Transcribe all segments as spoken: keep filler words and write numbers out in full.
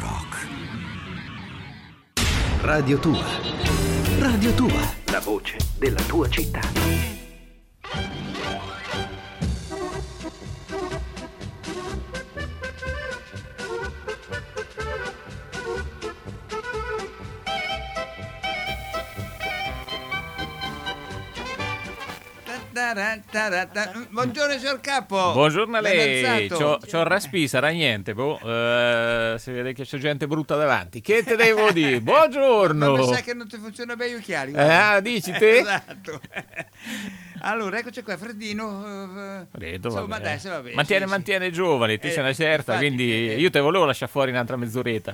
rock. Radio Tua. Radio Tua. La voce della tua città. Buongiorno signor Capo. Buongiorno a lei. C'ho, c'ho raspi, sarà niente. Boh, eh, si vede che c'è gente brutta davanti. Che te devo dire? Buongiorno. Ma sai che non ti funzionano bene gli occhiali? Ah, dici te? Esatto. Allora, eccoci qua, freddino. Vedo, Insomma, vabbè. dai, se va bene. Mantiene, sì, mantiene sì. giovane, te eh, sei una certa, infatti, quindi eh, io te volevo lasciare fuori un'altra mezz'oretta.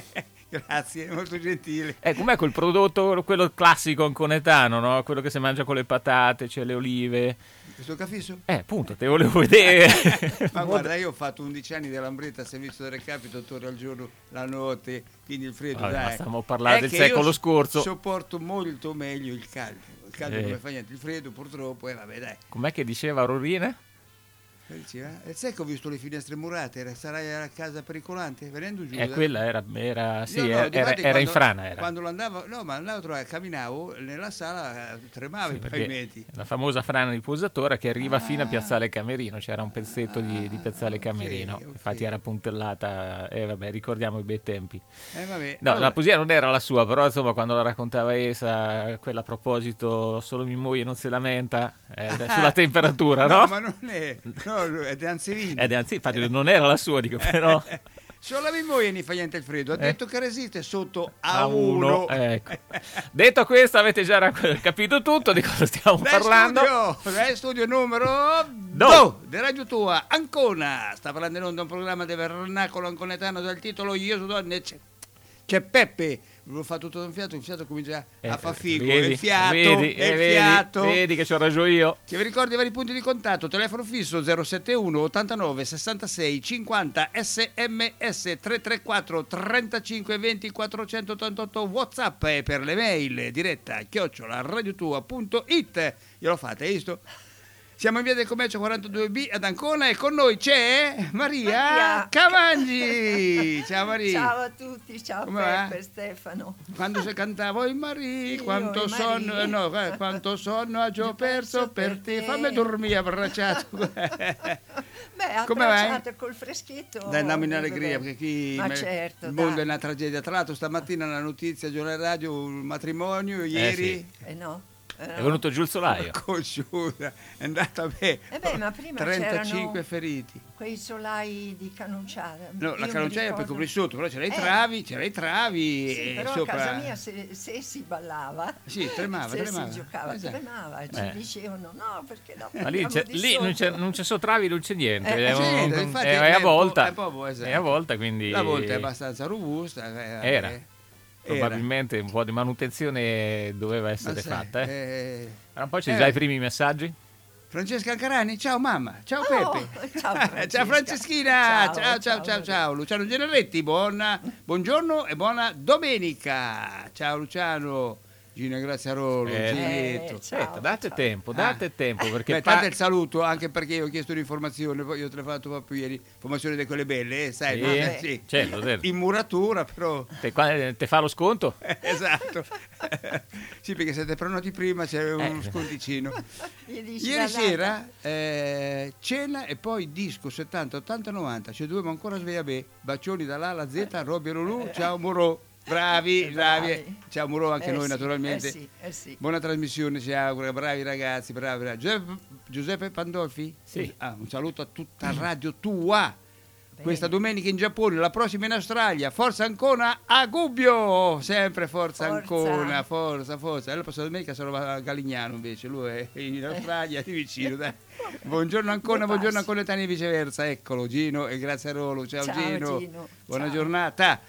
Grazie, molto gentile. Eh, com'è quel prodotto, quello classico anconetano, no? Quello che si mangia con le patate, c'è le olive. Questo cafisso? Eh, appunto, te volevo vedere. Ma guarda, io ho fatto undici anni della Lambretta, servizio del recapito, torno al giorno, la notte, quindi il freddo, Vabbè, dai. ma stiamo parlando È del che secolo io scorso. Sopporto molto meglio il caldo. Il caldo Eh. non mi fa niente, il freddo purtroppo, e eh, vabbè, dai. Com'è che diceva Rorina? Diceva, eh, sai che ho visto le finestre murate, era, sarai a casa pericolante? Venendo giù. Eh, da- quella era, era, sì, No, no, era, difatti era in quando- frana. Era. Quando lo andavo, no, ma andavo a trovare, camminavo nella sala, eh, tremava Sì, i perché pavimenti. la famosa frana di Posatore che arriva Ah. fino a Piazzale Camerino, c'era un pezzetto di, di Piazzale ok, Camerino, ok. infatti era puntellata, e eh, vabbè, ricordiamo i bei tempi. Eh, vabbè. No, Allora, la poesia non era la sua, però insomma quando la raccontava Esa, quella a proposito, solo mia moglie non si lamenta, eh, sulla temperatura, no? no, ma non è, no, è di Anzevino. Ed anzi, infatti non era la sua, dico, però... Solo la mia moglie ne fa niente il freddo, ha Eh. detto che resiste sotto a A uno. uno, ecco. Detto questo, avete già rac- capito tutto di cosa stiamo Dai parlando. studio, dai studio numero Do. due di Radio Tua, Ancona. Sta parlando in onda un programma del vernacolo anconetano dal titolo Io sono donne. C'è, c'è Peppe. Lo fa tutto da un fiato, il fiato comincia Eh, a far figo. vedi, il fiato, vedi, è eh, il vedi, fiato. vedi che c'ho ragione io. Che vi ricordi i vari punti di contatto, telefono fisso zero sette uno ottantanove sessantasei cinquanta, sms tre tre quattro trentacinque venti quattrocentottantotto, WhatsApp e per le mail diretta chiocciola radiotua punto it. Glielo fate, hai visto? Siamo in via del commercio quarantadue B ad Ancona e con noi c'è Maria, Maria. Cavangi. Ciao Maria. Ciao a tutti, ciao Come va? Peppe, Stefano. Quando si cantava oi Maria, Io, quanto oi sonno, Maria. eh, no, eh, quanto sonno ho già perso per te, fammi dormire abbracciato. Beh, Come vai? abbracciato col freschetto. Dai, dammi in eh, allegria, vabbè. perché qui Ma me- certo, il mondo dai. è una tragedia. Tra l'altro stamattina la notizia, giornale radio, un matrimonio, ieri, sì. Eh no. eh no. È venuto giù il solaio. conosciuta, è andata bene. Eh beh, ma prima trentacinque c'erano feriti. quei solai di Canunciara. No, Io la mi Canunciaia per ricordo- coprire sotto, però c'era i Eh. travi, c'era i travi Sì, e però sopra... a casa mia se, se si ballava, Sì, tremava, se tremava. si giocava, Esatto. tremava, ci Eh. dicevano no perché dopo Ma lì, andiamo c'è, di lì non, c'è, sotto. non c'è sotravi, non c'è niente. Eh, è, sì, un- infatti è- è è a un po'- volta. è proprio, esatto. È a volta, quindi... La volta è abbastanza robusta. eh, Era. eh, Probabilmente un po' di manutenzione doveva Ma essere sai, fatta. Eh. eh, Tra un po' ci eh. già i primi messaggi. Francesca Ancarani, ciao mamma, ciao Oh, Peppe. ciao, Francesca. Ciao Franceschina, ciao Ciao, ciao ciao ciao. ciao, Luciano Generetti, buona, buongiorno e buona domenica. Ciao Luciano, Gino Graziarolo, Eh, Ginietto. eh, ciao. Aspetta, date ciao. tempo, date tempo, perché Beh, pa- tanto il saluto, anche perché io ho chiesto un'informazione, poi io te l'ho fatto proprio ieri, informazione di quelle belle, eh, sai, Sì, no? eh. Sì. certo, certo. In muratura però. te, qua- te fa lo sconto? Esatto. Sì, perché siete prenoti prima, c'è uno Eh. sconticino. Gli dici Ieri la data. sera eh, cena e poi disco settanta, ottanta, novanta. Ci dobbiamo ancora sveglia beh. Bacioni dall'A alla Z, Robby e Lulù. Ciao Muro. Bravi, Eh, bravi. bravi. Ciao Muro anche Eh noi sì, naturalmente. eh sì, eh sì. Buona trasmissione, ci augura. Bravi ragazzi, bravi. bravi. Giuseppe, Giuseppe Pandolfi? Sì. Ah, un saluto a tutta Radio Tua. Questa domenica in Giappone, la prossima in Australia. Forza Ancona a Gubbio! Sempre Forza, Forza. Ancona, forza, forza. E la prossima domenica sarò a Galignano invece, lui è in Australia, di vicino. Dai. Buongiorno Ancona, Due buongiorno passi. Anconetani e viceversa. Eccolo, Gino e grazie a Rolo. Ciao, Ciao, Gino. Gino. Buona Ciao. giornata.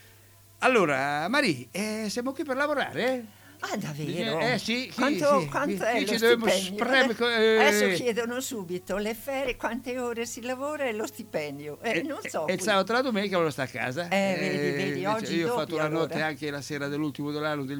Allora, Mari, eh, siamo qui per lavorare? Ah, davvero? Eh, sì, sì, quanto, sì. quanto Qui è ci lo dobbiamo stipendio? spremere co- eh. Adesso chiedono subito le ferie, quante ore si lavora e lo stipendio. Eh, non so. E il qui. sabato e la domenica lo sta a casa. Eh, vedi, vedi, invece oggi io ho doppia fatto la notte allora. anche la sera dell'ultimo dell'anno del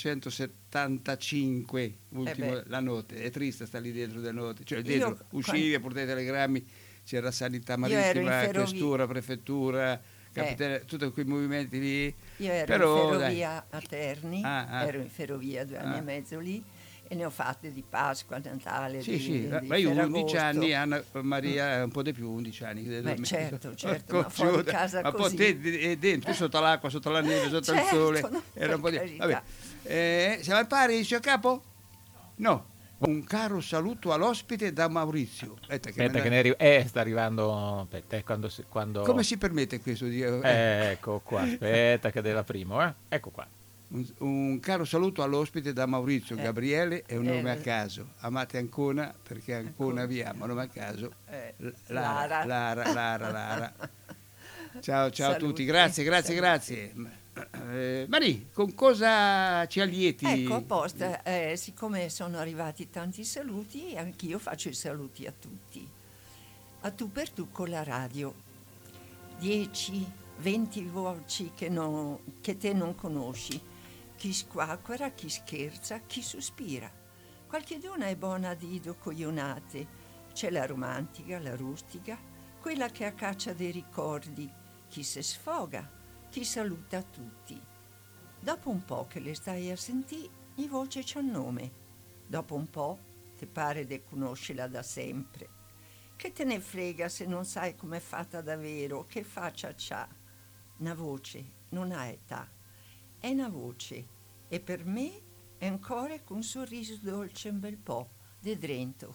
millenovecentosettantacinque, ultimo, beh. la notte. È triste sta lì dentro delle notte. Cioè Io- dentro, uscivi a portare i telegrammi, c'era sanità Io ero in marittima, ferrovia. questura, prefettura, capitale, eh. tutti quei movimenti lì. Io ero Però, in ferrovia dai. a Terni, ah, ah. ero in ferrovia due anni ah. e mezzo lì, e ne ho fatte di Pasqua, Natale, sì, di, sì. di Ma io Ferragosto. undici anni, Anna Maria mm. un po' di più, undici anni. Beh, certo, certo, ma fuori casa ma così. poi te dentro, sotto l'acqua, sotto la neve, sotto certo, il sole. No, Era un po' di... carità. Vabbè. Eh, siamo al pari, signor Capo? No. Un caro saluto all'ospite da Maurizio. Aspetta, che, aspetta che ne arri- eh, sta arrivando. Aspetta, eh, quando, si, quando... Come si permette questo? Di... Eh, ecco qua, aspetta che è la prima, eh. Ecco qua. Un, un caro saluto all'ospite da Maurizio. Eh. Gabriele è un Eh. nome a caso. Amate Ancona perché Ancona vi ama, nome a caso. Eh. Lara, Lara. Lara, Lara, Lara. Ciao, ciao a Saluti. tutti, grazie, grazie, Saluti. grazie. Eh, Mari, con cosa ci allieti? Ecco, apposta, eh, siccome sono arrivati tanti saluti, anch'io faccio i saluti a tutti. A tu per tu con la radio. dieci, venti voci che, non, che te non conosci. Chi squacquera, chi scherza, chi sospira. Qualcheduna è buona di docoglionate. C'è la romantica, la rustica, quella che a caccia dei ricordi, chi se sfoga, chi saluta tutti. Dopo un po' che le stai a sentì, i voce c'ha nome. Dopo un po' ti pare di conoscerla da sempre. Che te ne frega se non sai com'è fatta davvero, che faccia c'ha. Una voce non ha età, è una voce, e per me è un core con un sorriso dolce un bel po' de drento.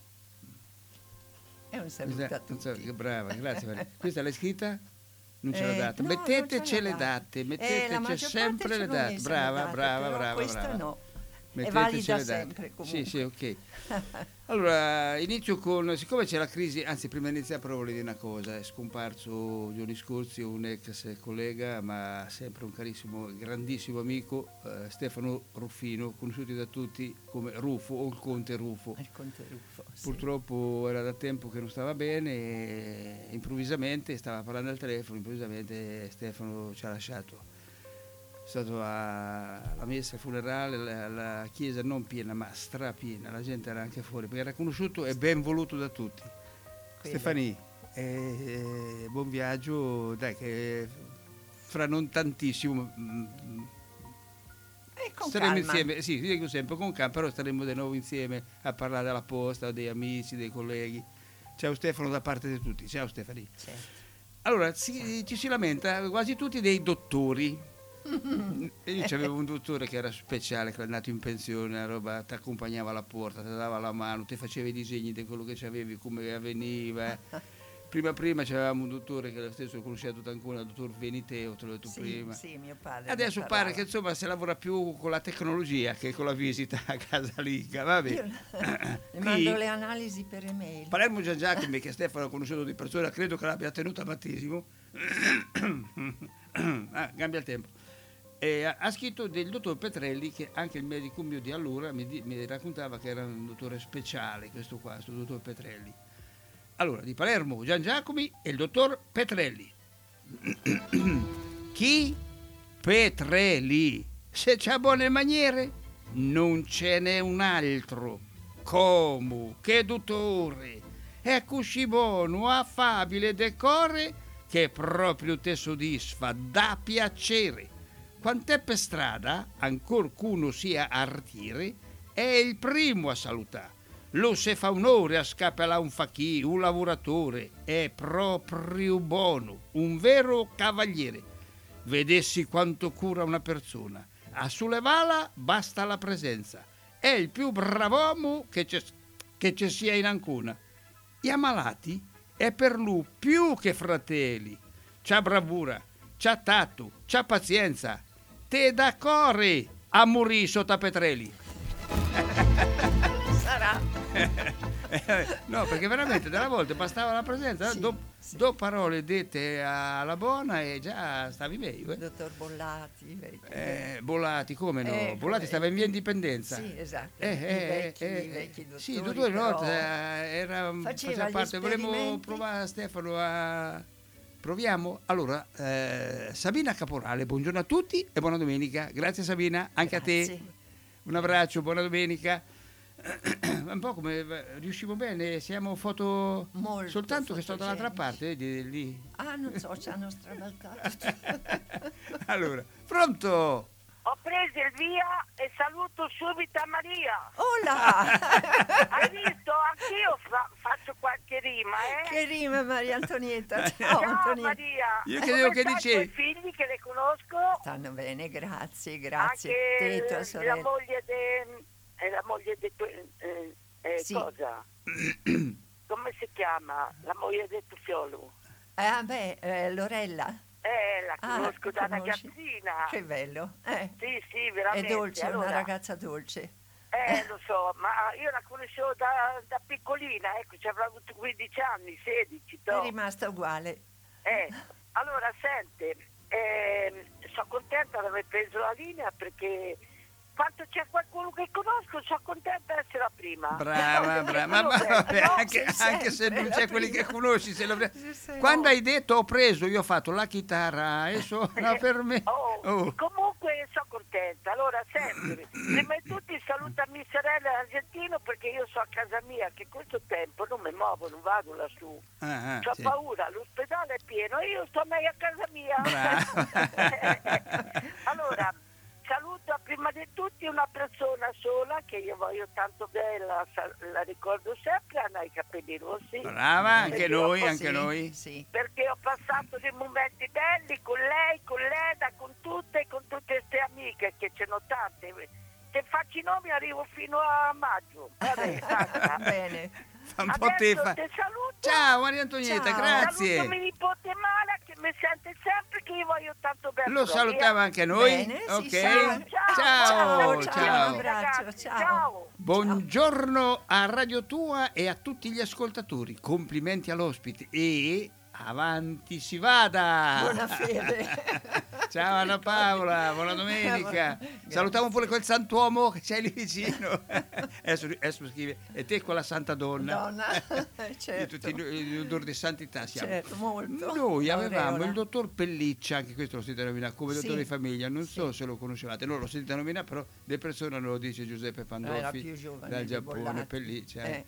È un saluto a tutti. So, brava, grazie. Maria. Questa l'hai scritta? Non ce l'ha Eh, data. no, Metteteci non ce le l'ha date, Eh, la metteteci maggior sempre parte le ce l'ho date. messa Brava, le date, brava, però brava, questa brava. no. È Metteteci valida le date. sempre comunque. Sì, sì, ok. Allora, inizio con, siccome c'è la crisi, anzi prima di iniziare però volevo dire una cosa, è scomparso giorni scorsi un ex collega, ma sempre un carissimo, grandissimo amico, eh, Stefano Ruffino, conosciuti da tutti come Rufo o il Conte Rufo. Il Conte Rufo, sì. Purtroppo era da tempo che non stava bene e improvvisamente, stava parlando al telefono, improvvisamente Stefano ci ha lasciato. È stato alla messa funerale, la, la chiesa non piena ma strapiena, la gente era anche fuori perché era conosciuto e ben voluto da tutti. Quello. Stefani, eh, buon viaggio, dai che fra non tantissimo mm, E con staremo calma. insieme, sì, dico sempre con calma, però staremo di nuovo insieme a parlare della posta, dei amici, dei colleghi. Ciao Stefano da parte di tutti, ciao Stefani. Certo. Allora, si, ci si lamenta quasi tutti dei dottori. E io c'avevo un dottore che era speciale, che è andato in pensione, la roba, ti accompagnava alla porta, ti dava la mano, ti faceva i disegni di quello che c'avevi, come avveniva. Prima prima c'avevamo un dottore che lo stesso conosceva tutto ancora, il dottor Veniteo, te l'ho detto Sì, prima. sì, mio padre. Adesso ne pare parlava. che insomma si lavora più con la tecnologia che con la visita a casalinga, va Io bene. le mando le analisi per email. Palermo Gian Giacomi, che Stefano ha conosciuto di persona, credo che l'abbia tenuto a battesimo. Ah, cambia il tempo. E ha, ha scritto del dottor Petrelli, che anche il medico mio di allora mi, di, mi raccontava che era un dottore speciale, questo qua, questo dottor Petrelli. Allora, di Palermo Gian Giacomi e il dottor Petrelli. Chi? Petrelli. Se c'ha buone maniere, non ce n'è un altro. Come? Che dottore? È così buono, affabile, decore, che proprio te soddisfa, dà piacere. Quant'è per strada, ancor cuno sia artire, è il primo a salutare. Lo se fa onore a scappare un facchì, un lavoratore, è proprio buono, un vero cavaliere. Vedessi quanto cura una persona, a sollevarla basta la presenza. È il più brav'uomo che c'è, che ci sia in Ancona. Gli ammalati è per lui più che fratelli. C'ha bravura, c'ha tatto, c'ha pazienza. Te da core a morire sotto a Petrelli. Sarà. No, perché veramente della volta bastava la presenza, Sì, due sì. do parole dette alla buona e già stavi meglio. Eh. Dottor Bollati. vecchio. Eh, Bollati, come no? Eh, Bollati come- stava in via Indipendenza. Sì, esatto. Eh, I eh, vecchi, eh, i vecchi dottori. sì, dottori una volta però eh, era faceva faceva gli parte, vorremmo esperimenti. provare Stefano a proviamo. Allora, eh, Sabina Caporale, buongiorno a tutti e buona domenica. Grazie Sabina, anche a te. Grazie. Un abbraccio, buona domenica. un po' come riusciamo bene, siamo foto Molto soltanto che sto dall'altra fotogenici. parte, vedi lì. Ah, non so, ci hanno strabaltato. Allora, pronto? Ho preso il via e saluto subito a Maria. Hola! Hai visto? Anch'io fa- faccio qualche rima, eh? Che rima, Maria Antonietta. Ciao, Ciao Antonietta. Maria. Io Come credevo che stai dicevi- coi figli che le conosco? Stanno bene, grazie, grazie. Anche Te e tua la sorella. moglie de... è la moglie di tu... eh, eh, Sì. cosa? Come si chiama? La moglie del tuo fiolo? Ah, beh, eh, Lorella. Eh, la Ah, conosco la da conosci? ragazzina. Che bello. Eh, Sì, sì, è veramente. dolce, è Allora, una ragazza dolce. Eh, lo so, ma io la conoscevo da, da piccolina, ecco, ci avrà avuto quindici anni, sedici, È toh. rimasta uguale. Eh, allora, sente, ehm, sono contenta di aver preso la linea perché quando c'è qualcuno che conosco sono contenta di essere la prima. Brava, brava, ma, ma vabbè, No, anche, sei anche se sempre non la c'è quelli prima. che conosci, se lo pre- Sì, sì, quando no. hai detto ho preso, io ho fatto la chitarra e suona per me. Oh, Oh. comunque sono contenta. Allora, senti, prima di tutti saluta mia sorella in Argentino perché io so a casa mia che questo tempo non mi muovo, non vado lassù. Ah, ah, Ho sì. paura, l'ospedale è pieno, io sto meglio a casa mia. Brava. Allora, saluto prima di tutti una persona sola che io voglio tanto bene, la, la ricordo sempre, ha i capelli rossi. Brava, anche Perché noi, ho- anche Sì, noi. Sì. Perché ho passato dei momenti belli con lei, con Leda, con tutte, con tutte queste amiche che ce n'ho tante. Se faccio i nomi arrivo fino a maggio. Vabbè, basta. Bene. Fa un po' te Adesso fa. ti saluto. Ciao Maria Antonietta, Ciao. grazie. Saluto mio nipote Mara che mi sente sempre che io voglio tanto bene. Lo salutiamo anche noi. Bene, sì, Ok. sì. Ciao, Ciao, ciao, ciao. un abbraccio, ragazzi, ciao. ciao. Buongiorno a Radio Tua e a tutti gli ascoltatori. Complimenti all'ospite e avanti si vada. Buona fede. Ciao Anna Paola, buona domenica. Grazie. Salutiamo pure quel santuomo che c'è lì vicino. adesso, adesso scrive, e te quella santa donna. Donna, Di certo. tutti i odori di santità siamo. Certo, molto. Noi avevamo Aureola. il dottor Pelliccia, anche questo lo sentite nominare come Sì. dottore di famiglia, non Sì. so se lo conoscevate, non lo sentite nominare, però le persone non lo dice Giuseppe Era Pandolfi più giovane dal di Giappone, Bollati. Pelliccia. Eh.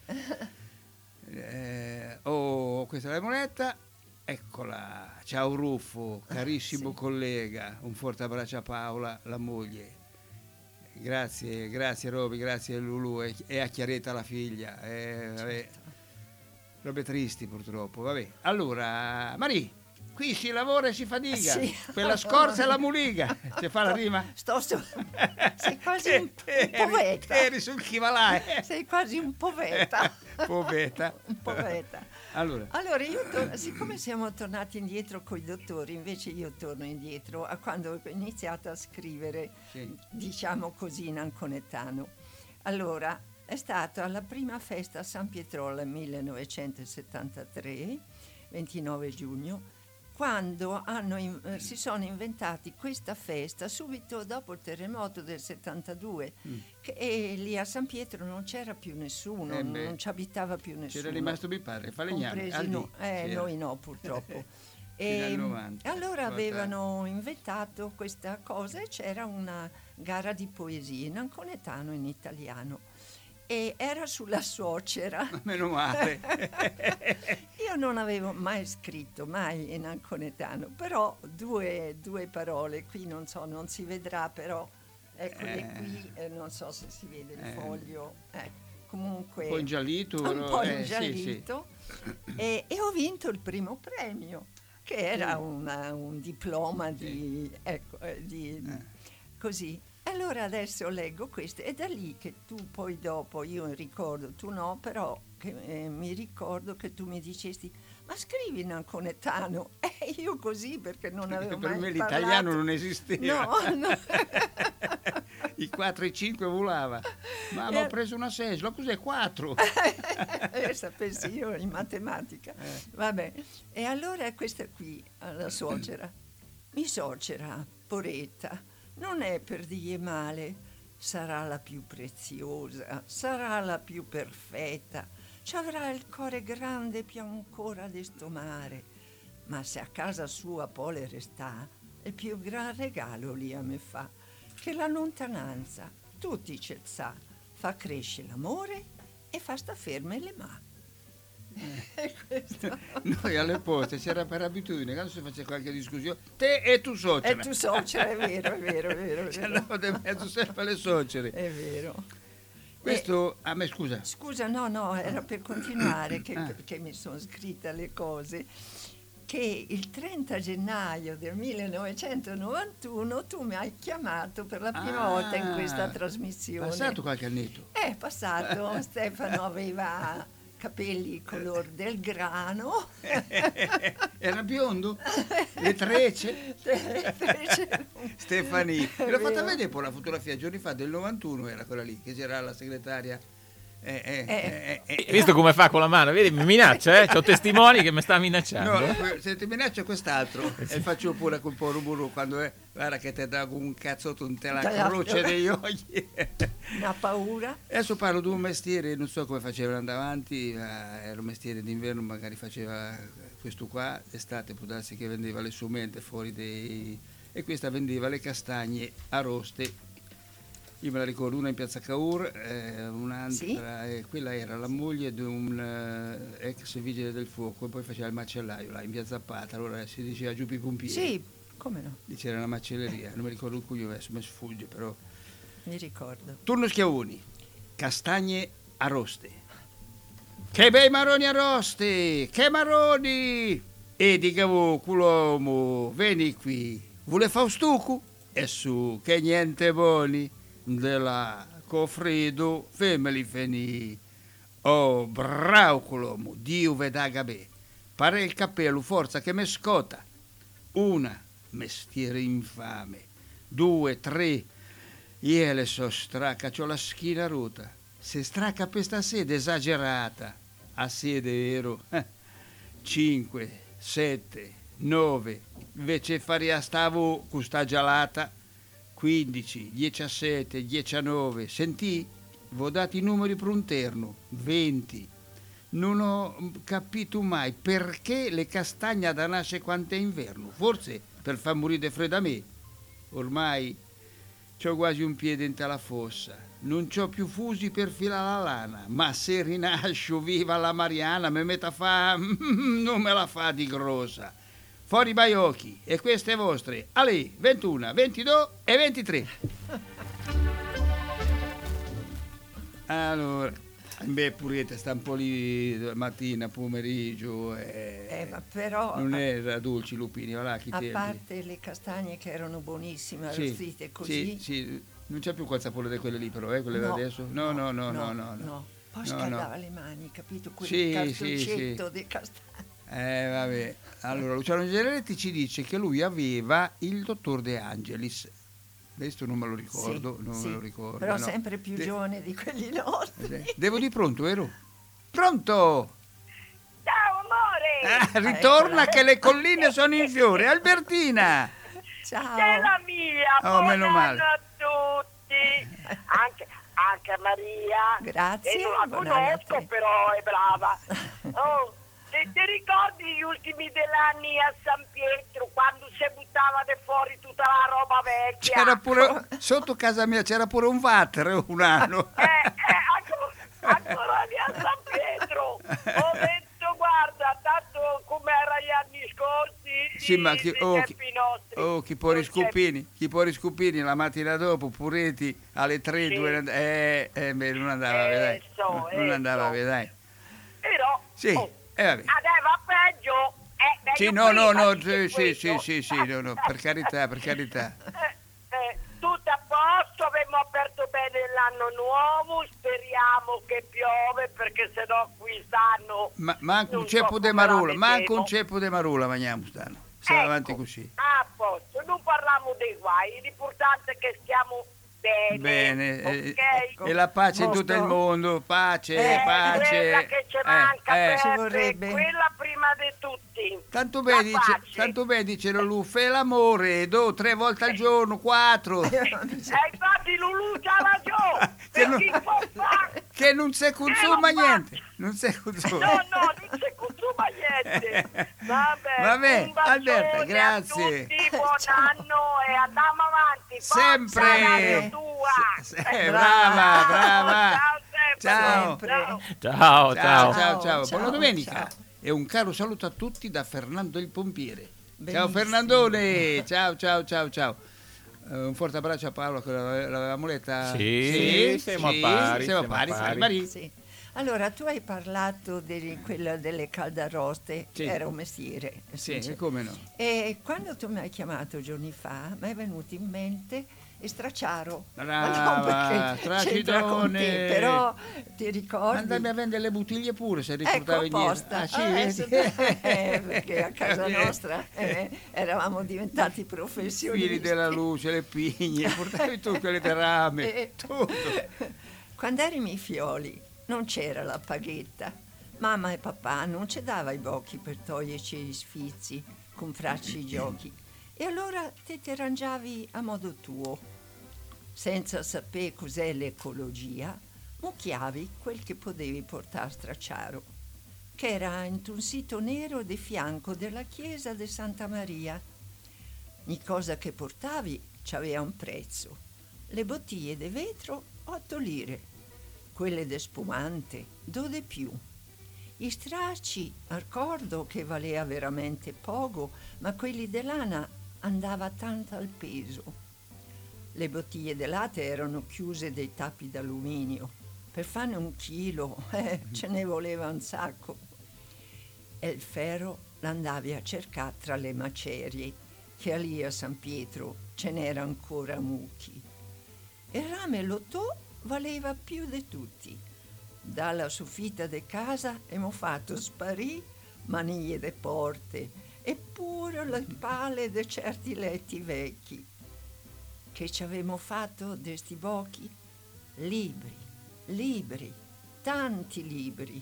Eh, oh, questa è la moneta, eccola. Ciao Ruffo, carissimo Sì. collega, un forte abbraccio a Paola, la moglie. Grazie, grazie Roby, grazie a Lulu e, e a Chiaretta la figlia. Eh, vabbè. Robe tristi purtroppo, vabbè. Allora, Marie, qui si lavora e si fatica. Sì. Quella scorza è la muliga. Ci fa la rima? Sto su... Sei quasi Che- un, che un eri- poveta. che eri sul Himalaya. Sei quasi un poveta. Poveta. Un poveta. Allora, Allora, io to- siccome siamo tornati indietro con i dottori, invece io torno indietro a quando ho iniziato a scrivere, sì. diciamo così, in anconetano. Allora, è stata la prima festa a San Pietrola millenovecentosettantatré, ventinove giugno, quando hanno in- eh, si sono inventati questa festa subito dopo il terremoto del settantadue, Mm. che, e lì a San Pietro non c'era più nessuno, Eh beh. non ci abitava più nessuno. C'era rimasto mio padre, falegname. Compresi Aldi, no- eh, c'era. noi no, purtroppo. Fino al E novanta, allora volta- avevano inventato questa cosa e c'era una gara di poesie in anconetano e in italiano. E era sulla suocera. Meno male. Io non avevo mai scritto, mai in anconetano, però due, due parole, qui non so, non si vedrà, però eccole Eh. qui, eh, non so se si vede il Eh. foglio, eh, comunque Un po' ingiallito. un no? po' Eh, sì, ingiallito, e, e ho vinto il primo premio, che era una- un diploma di, ecco, eh, di Eh. così. Allora adesso leggo questo, e da lì che tu poi dopo, io ricordo, tu no, però che, eh, mi ricordo che tu mi dicesti, ma scrivi in anconetano, e io così perché non sì. avevo Per mai me parlato. l'italiano non esisteva. No, no. I quattro e i cinque volava. Mamma, Eh. ho preso una sesla, cos'è quattro? Eh, sapessi io in matematica. Eh. Vabbè, e allora questa qui, la suocera. Mi suocera, poretta, non è per dire male, sarà la più preziosa, sarà la più perfetta, ci avrà il cuore grande più ancora di sto mare, ma se a casa sua pole resta, il più gran regalo lì a me fa, che la lontananza, tutti ce sa, fa crescere l'amore e fa sta ferme le mani. Eh. Questo. Noi alle poste c'era per abitudine, quando si faceva qualche discussione, te e tu suocera. E tu suocera, è vero, è vero, è vero. È Ci vero. andavano di mezzo sempre le suocere. È vero. Questo, a me scusa. Scusa, no, no, era per continuare che, Ah. che mi sono scritta le cose. Che il trenta gennaio del millenovecentonovantuno tu mi hai chiamato per la prima Ah, volta in questa trasmissione. Passato qualche annetto. È passato, Stefano aveva capelli color del grano. Era biondo? Le trecce? Stefani. Me l'ho fatta vedere poi la fotografia giorni fa del novantuno, era quella lì, che c'era la segretaria. Eh, eh, eh, eh, eh. Visto come fa con la mano, vedi, mi minaccia, eh? C'ho testimoni che mi sta minacciando. No, se ti minaccio quest'altro e faccio pure quel po' rumoro quando è, guarda che ti dà un cazzotto in te la croce degli occhi. Una paura. Adesso parlo di un mestiere, non so come facevano andare avanti, era un mestiere d'inverno, magari faceva questo qua, d'estate può darsi che vendeva le sumente fuori dei... e questa vendeva le castagne arroste. Io me la ricordo, una in piazza Cavour, eh, un'altra, sì? eh, quella era la moglie di un eh, ex vigile del fuoco e poi faceva il macellaio là in piazza Appata, allora si diceva giù i pompieri. Sì, come no? Lì c'era una macelleria, non mi ricordo il cui adesso mi sfugge però. Mi ricordo. Turno Schiavoni, castagne arroste. Che bei maroni arrosti, che maroni! E di Cavour, culomo, vieni qui, vuole Faustucu? E su, che niente buoni. Della Cofredo femmeli feni. Oh, bravo colomo, Dio vedaga be. Pare il cappello, forza che me scota. Una, mestiere infame. Due, tre, io le so stracca, c'ho la schiena rotta. Se stracca per sta sede esagerata. A sede ero. Cinque, sette, nove, invece faria stavo con sta gelata. quindici, diciassette, diciannove, sentì? V'ho dato i numeri per un terno, venti. Non ho capito mai perché le castagne da nasce quando è inverno, forse per far morire freddo a me. Ormai c'ho quasi un piede in la fossa, non c'ho più fusi per filare la lana, ma se rinascio viva la Mariana, me metta a fa, non me la fa di grossa. Fuori baiocchi, e queste vostre, alle ventuno, ventidue e ventitré. Allora, beh, purete sta un po' lì mattina, pomeriggio. Eh, eh, ma però non era dolci lupini, voilà, chi a tempi. parte le castagne che erano buonissime, Sì, arrostite così. Sì, sì, non c'è più quel sapore di quelle lì, però, eh, quelle no, da adesso? No, no, no, no, no. no, no. no. Poi no, scaldava no. le mani, capito? Quel Sì, cartoncetto sì, sì. di castagne. Eh, vabbè. Allora, Luciano Geretti ci dice che lui aveva il dottor De Angelis. Questo non me lo ricordo, sì, non sì, me lo ricordo. però no. sempre più De- giovane di quelli nostri. Devo di pronto, vero? Pronto! Ciao amore! Ah, ritorna eccola. che le colline sono in fiore. Albertina! Ciao. Bella mia! Oh, Buon meno male. anno a tutti! Anche, anche a Maria. Grazie, E non la buon anno a conosco, te. però è brava. Oh, se ti ricordi gli ultimi dell'anni a San Pietro, quando si buttava de fuori tutta la roba vecchia? C'era pure, sotto casa mia c'era pure un water un anno. Eh, eh, ancora, ancora lì a San Pietro. Ho detto, guarda, tanto come era gli anni scorsi, Sì, ma chi, i oh, tempi chi, nostri. oh, chi può Non c'è- riscupini, chi può riscupini la mattina dopo, pureti alle tre, Sì. due, eh, eh, beh, non andava, Eh, vedai. so, Non eh, andava, so. vedai. Però, Sì, oh, eh, vabbè. andava peggio. Eh, meglio Sì, no, no, prima no, di sì, che sì, sì, questo. sì, sì, no, no, per carità, per carità. Eh, eh, tutto a posto, abbiamo aperto bene l'anno nuovo, speriamo che piove perché sennò qui stanno. Ma manco un non so ceppo de come la marula, manco vedremo. un ceppo de marula mangiamo stanno. Stiamo Ecco, avanti così. A posto, non parliamo dei guai, l'importante è che stiamo bene. Bene, eh, ok? e la pace in Mostro. tutto il mondo, pace, Eh, pace. quella che ci Eh, manca, eh. Peppe, Ci vorrebbe. quella prima di tutti. Tanto La bene, dice, pace. tanto bene dice Lulu, fai l'amore, do tre volte al giorno, quattro. E infatti Lulu c'ha ragione, Che non- per chi può fare. Che non si consuma Eh, non fa- niente, non si consuma. No, no, non si consuma ma niente. Vabbè, Vabbè, un bacione Alberta, grazie. a tutti, buon anno e andiamo avanti. Forza Sempre. Radio tua. Se- se- brava, brava. Ciao, sempre. Ciao. Sempre. Ciao. Ciao, ciao. Ciao, ciao, Ciao, ciao. ciao, Buona domenica. ciao. E un caro saluto a tutti da Fernando il Pompiere. Ciao Benissimo. Fernandone. Ciao, ciao, ciao, ciao. Eh, un forte abbraccio a Paolo che l'ave- l'avevamo letta. Sì, siamo a pari, Siamo a siamo a pari, pari. Marie. Sì. Allora, tu hai parlato di quella delle caldaroste, Sì. era un mestiere. Sì, sì. come no. E quando tu mi hai chiamato giorni fa, mi è venuto in mente Stracciaro. Brava, Ma non perché c'entra con te, Stracidone. però ti ricordi? Andami a vendere le bottiglie pure se riportavi Ecco, indietro. apposta. Ah, sì, Ah, vedi? eh, perché a casa nostra eh, eravamo diventati professionisti. Fili della luce, le pigne, portavi tu quelle di rame, Eh. tutto. Quando eri miei fioli non c'era la paghetta. Mamma e papà non ci dava i bocchi per toglierci gli sfizi, comprarci i giochi. E allora te ti arrangiavi a modo tuo. Senza sapere cos'è l'ecologia, mucchiavi quel che potevi portare a Stracciaro, che era in un sito nero di fianco della chiesa di Santa Maria. Ogni cosa che portavi c'aveva un prezzo. Le bottiglie di vetro, otto lire. Quelle di spumante, due di più. I stracci, ricordo che valeva veramente poco, ma quelli di lana andava tanto al peso. Le bottiglie di latte erano chiuse dei tappi d'alluminio. Per farne un chilo eh, ce ne voleva un sacco. E il ferro l'andavi a cercare tra le macerie, che lì a San Pietro ce n'era ancora mucchi. Il rame lotò valeva più di tutti. Dalla soffitta di casa abbiamo fatto sparì maniglie de porte e pure le pale di certi letti vecchi. Che ci avevamo fatto di sti bocchi? Libri, libri, tanti libri.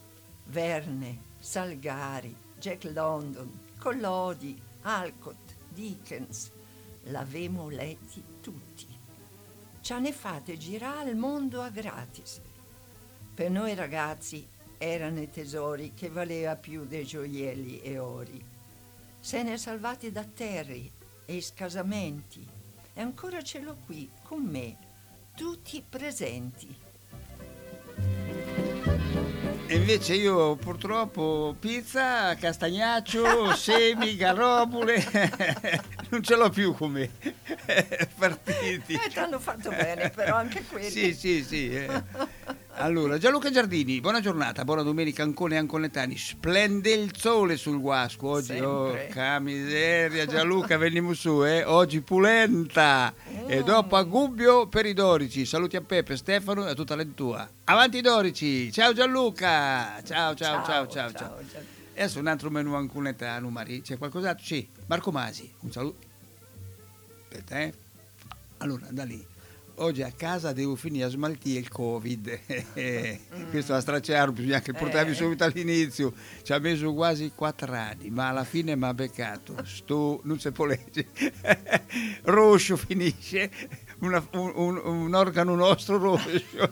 Verne, Salgari, Jack London, Collodi, Alcott, Dickens. L'avemo letti tutti. Ci ne fate girare il mondo a gratis. Per noi ragazzi erano i tesori che valeva più dei gioielli e ori. Se ne è salvati da terri e scasamenti. E ancora ce l'ho qui con me, tutti presenti. E invece io purtroppo pizza, castagnaccio, semi, garobule, non ce l'ho più con me. Partiti. Eh, ti hanno fatto bene, però anche quelli. Sì, sì, sì. eh. Allora, Gianluca Giardini, buona giornata, buona domenica Ancone e Anconetani. Splende il sole sul Guasco oggi. Oh, Sempre. che miseria, Gianluca, veniamo su, eh. Oggi pulenta. E dopo a Gubbio per i Dorici. Saluti a Peppe, Stefano e a tutta l'entua. Avanti Dorici. Ciao Gianluca. Ciao, ciao, ciao, ciao, ciao. Gian- Adesso un altro menù anconetano, Mari. C'è qualcos'altro? Sì. Marco Masi, un saluto. Aspetta, eh. Allora, da lì. Oggi a casa devo finire a smaltire il Covid. Questo a stracciare, bisogna che portavi Eh. subito all'inizio. Ci ha messo quasi quattro anni, ma alla fine mi ha beccato. Sto, non si può leggere. Rosso finisce, una- un, un- un organo nostro rosso.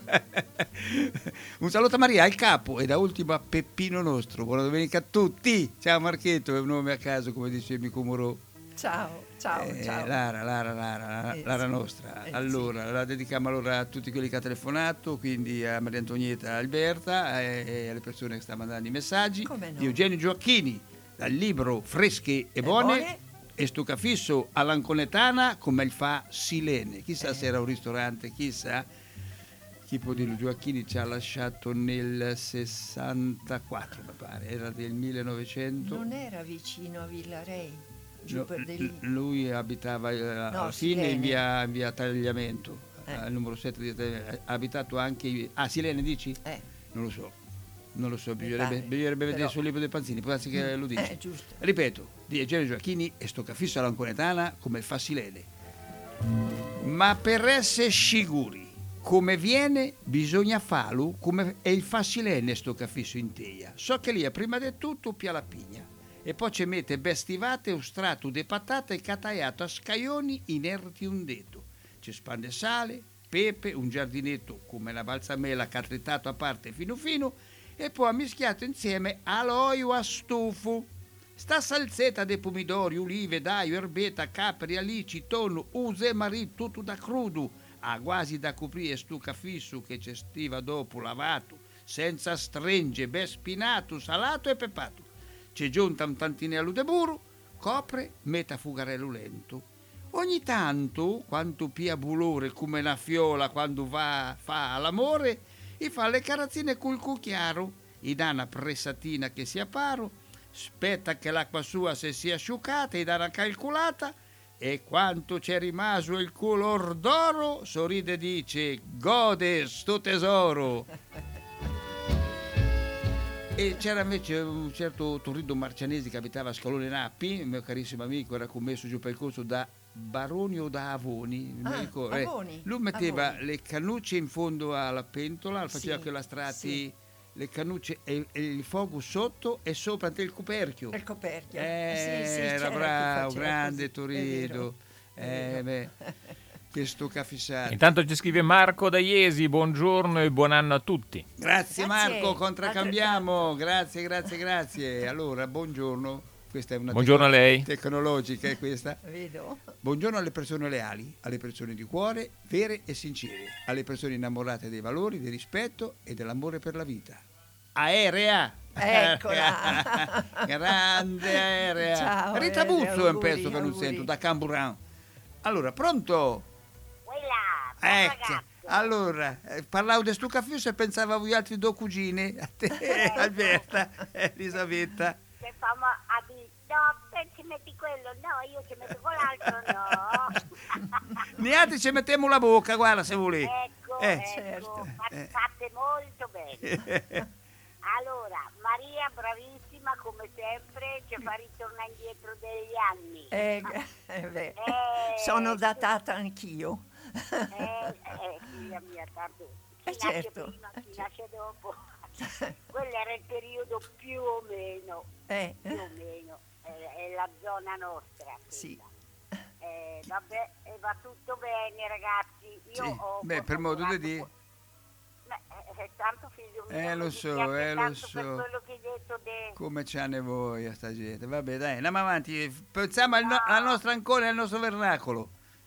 Un saluto a Maria, al capo, e da ultimo a Peppino nostro. Buona domenica a tutti. Ciao Marchetto, è un nome a caso, come dice Mico Moro. Ciao, ciao, Eh, ciao. Lara, Lara, Lara, Lara, Eh, Lara sì. nostra. Eh, Allora, la dedichiamo allora a tutti quelli che hanno telefonato, quindi a Maria Antonietta Alberta e, e alle persone che stanno mandando i messaggi. Come no? Di Eugenio Gioacchini, dal libro Fresche e buone, buone. e Stucafisso all'Anconetana come il fa Silene. Chissà Eh. se era un ristorante, chissà. Chi può dirlo? Gioacchini ci ha lasciato nel sessantaquattro, mi pare, era del millenovecento. Non era vicino a Villarei, giù No, per di l- lì. lui abitava eh, alla fine Silene. in via, in via Tagliamento, Eh. al numero sette di Tagliamento. Ha abitato anche in- a Silene, dici? Eh, Non lo so, non lo so, Mi bisognerebbe, pare, bisognerebbe vedere però. sul libro dei Panzini, può darsi che lo dici. eh, giusto. Ripeto, di Eugenio Gioacchini e Stoccafisso all'Anconetana come fa Silene. Ma per essere sicuri come viene, bisogna farlo come è il fa Silene Stoccafisso in teia. So che lì è prima di tutto pia la pigna e poi ci mette bestivate, un strato di patate cataiato a scaioni inerti un dito. Ci spande sale, pepe, un giardinetto come la balsamela catritato a parte fino fino e poi ha mischiato insieme all'olio a stufo. Sta salsetta di pomidori, ulive, d'aglio, erbetta, capri, alici, tonno, use, marì, tutto da crudo, a quasi da coprire stu cafisso che ci stiva dopo lavato, senza stringe, ben spinato, salato e pepato. C'è giunta un tantinello di burro, copre, metta fugarello lento. Ogni tanto, quanto pia bulore come una fiola quando va fa all'amore, e fa le carazzine col cucchiaro, e dà una pressatina che sia paro, aspetta che l'acqua sua si sia asciugata e dà una calcolata, e quanto c'è rimasto il color d'oro, sorride e dice, gode sto tesoro. E c'era invece un certo Torrido Marcianesi che abitava a Scalone Nappi, il mio carissimo amico, era commesso giù per il corso da Baroni o da Avoni, Ah, ricordo, eh. Avoni, Lui metteva Avoni. le cannucce in fondo alla pentola, faceva Sì, quella strati, sì. le cannucce e, e il fuoco sotto e sopra il coperchio. Il coperchio. Eh, Sì, sì, era c'era chi bravo, faceva grande così, è Torrido. vero, è Eh, vero. beh, questo caffissato. Intanto ci scrive Marco da Iesi, buongiorno e buon anno a tutti. Grazie, Grazie, Marco, contraccambiamo. altrettanto. Grazie, grazie, grazie. Allora, buongiorno. Questa è una Buongiorno a lei. tecnologica, è questa. Vedo. Buongiorno alle persone leali, alle persone di cuore, vere e sincere, alle persone innamorate dei valori, del rispetto e dell'amore per la vita. Aerea! Eccola. Grande Aerea! Ciao, Rita Aerea, Buzzo è un auguri, pezzo che non auguri. sento, da Camburan. Allora, pronto? Quella, ciao Ecco, ragazzo. allora, eh, parlavo di stu caffè e pensavo a voi altri due cugine, a te, Alberta e Elisabetta. Se famo a dire, no, te ci metti quello, no, io ci metto quell'altro, no. Noi altri ci mettiamo la bocca, guarda se volete. Ecco, Eh. ecco, Certo. fate, Eh. fate molto bene. Allora, Maria, bravissima come sempre, ci fa ritornare indietro degli anni. Eh, eh, beh, Eh, sono sì. datata anch'io. Eh, eh, figlia mia, tanto chi Eh, nasce certo, prima, eh, chi certo. nasce dopo. Quello era il periodo più o meno, Eh, più o meno, è, è la zona nostra. Sì. quella. Eh, vabbè, e va tutto bene ragazzi. Io Sì, ho, beh, ho per modo di lavorato dire. po- Beh, è, è tanto figlio mio. Eh, lo mi so, dispiace eh, lo tanto so. per quello che hai detto de... Come ce ne voi a sta gente? Vabbè, dai, andiamo avanti. Pensiamo al no- alla nostra ancora e al nostro vernacolo.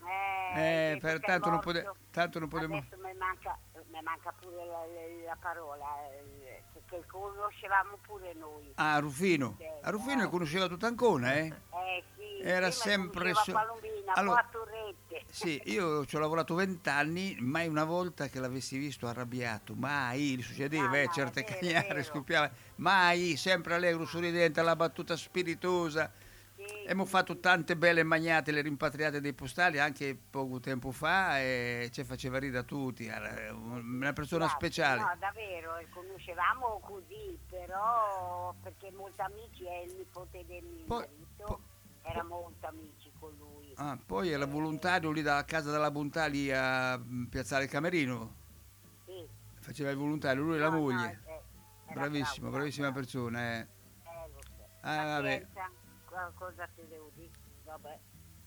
Eh, Eh, che per sei tanto non, morto. pode- tanto non potremo. Adesso mi manca, mi manca pure la, la- la parola, eh, che, che conoscevamo pure noi. Ah, Rufino. Sì, A Rufino eh. lo conosceva tutta Ancona, eh? Eh sì, Era prima sempre conosceva so- Palombina, Allora- poi a Torrette. Sì, io ci ho lavorato vent'anni, mai una volta che l'avessi visto arrabbiato, mai, gli succedeva, No, eh, no, certe è vero, cagnare, è vero. scoppiava, mai, sempre allegro, sorridente, la battuta spiritosa. Sì, Abbiamo fatto tante belle magnate, le rimpatriate dei postali anche poco tempo fa e ci faceva ridere a tutti, era una persona grazie. speciale. No, davvero, eh, conoscevamo così, però perché molti amici è il nipote del mio Poi- marito, po- era molto amici con lui. Ah, poi era volontario lì da casa della Bontà lì a mm, Piazzale Camerino, Sì. faceva il volontario, lui e la No, no, moglie. eh, era Bravissimo, bravo, bravissima bravo. persona, eh. Eh, lo so. Ah, vabbè. Pazienza, qua- cosa ti devo dire? Vabbè.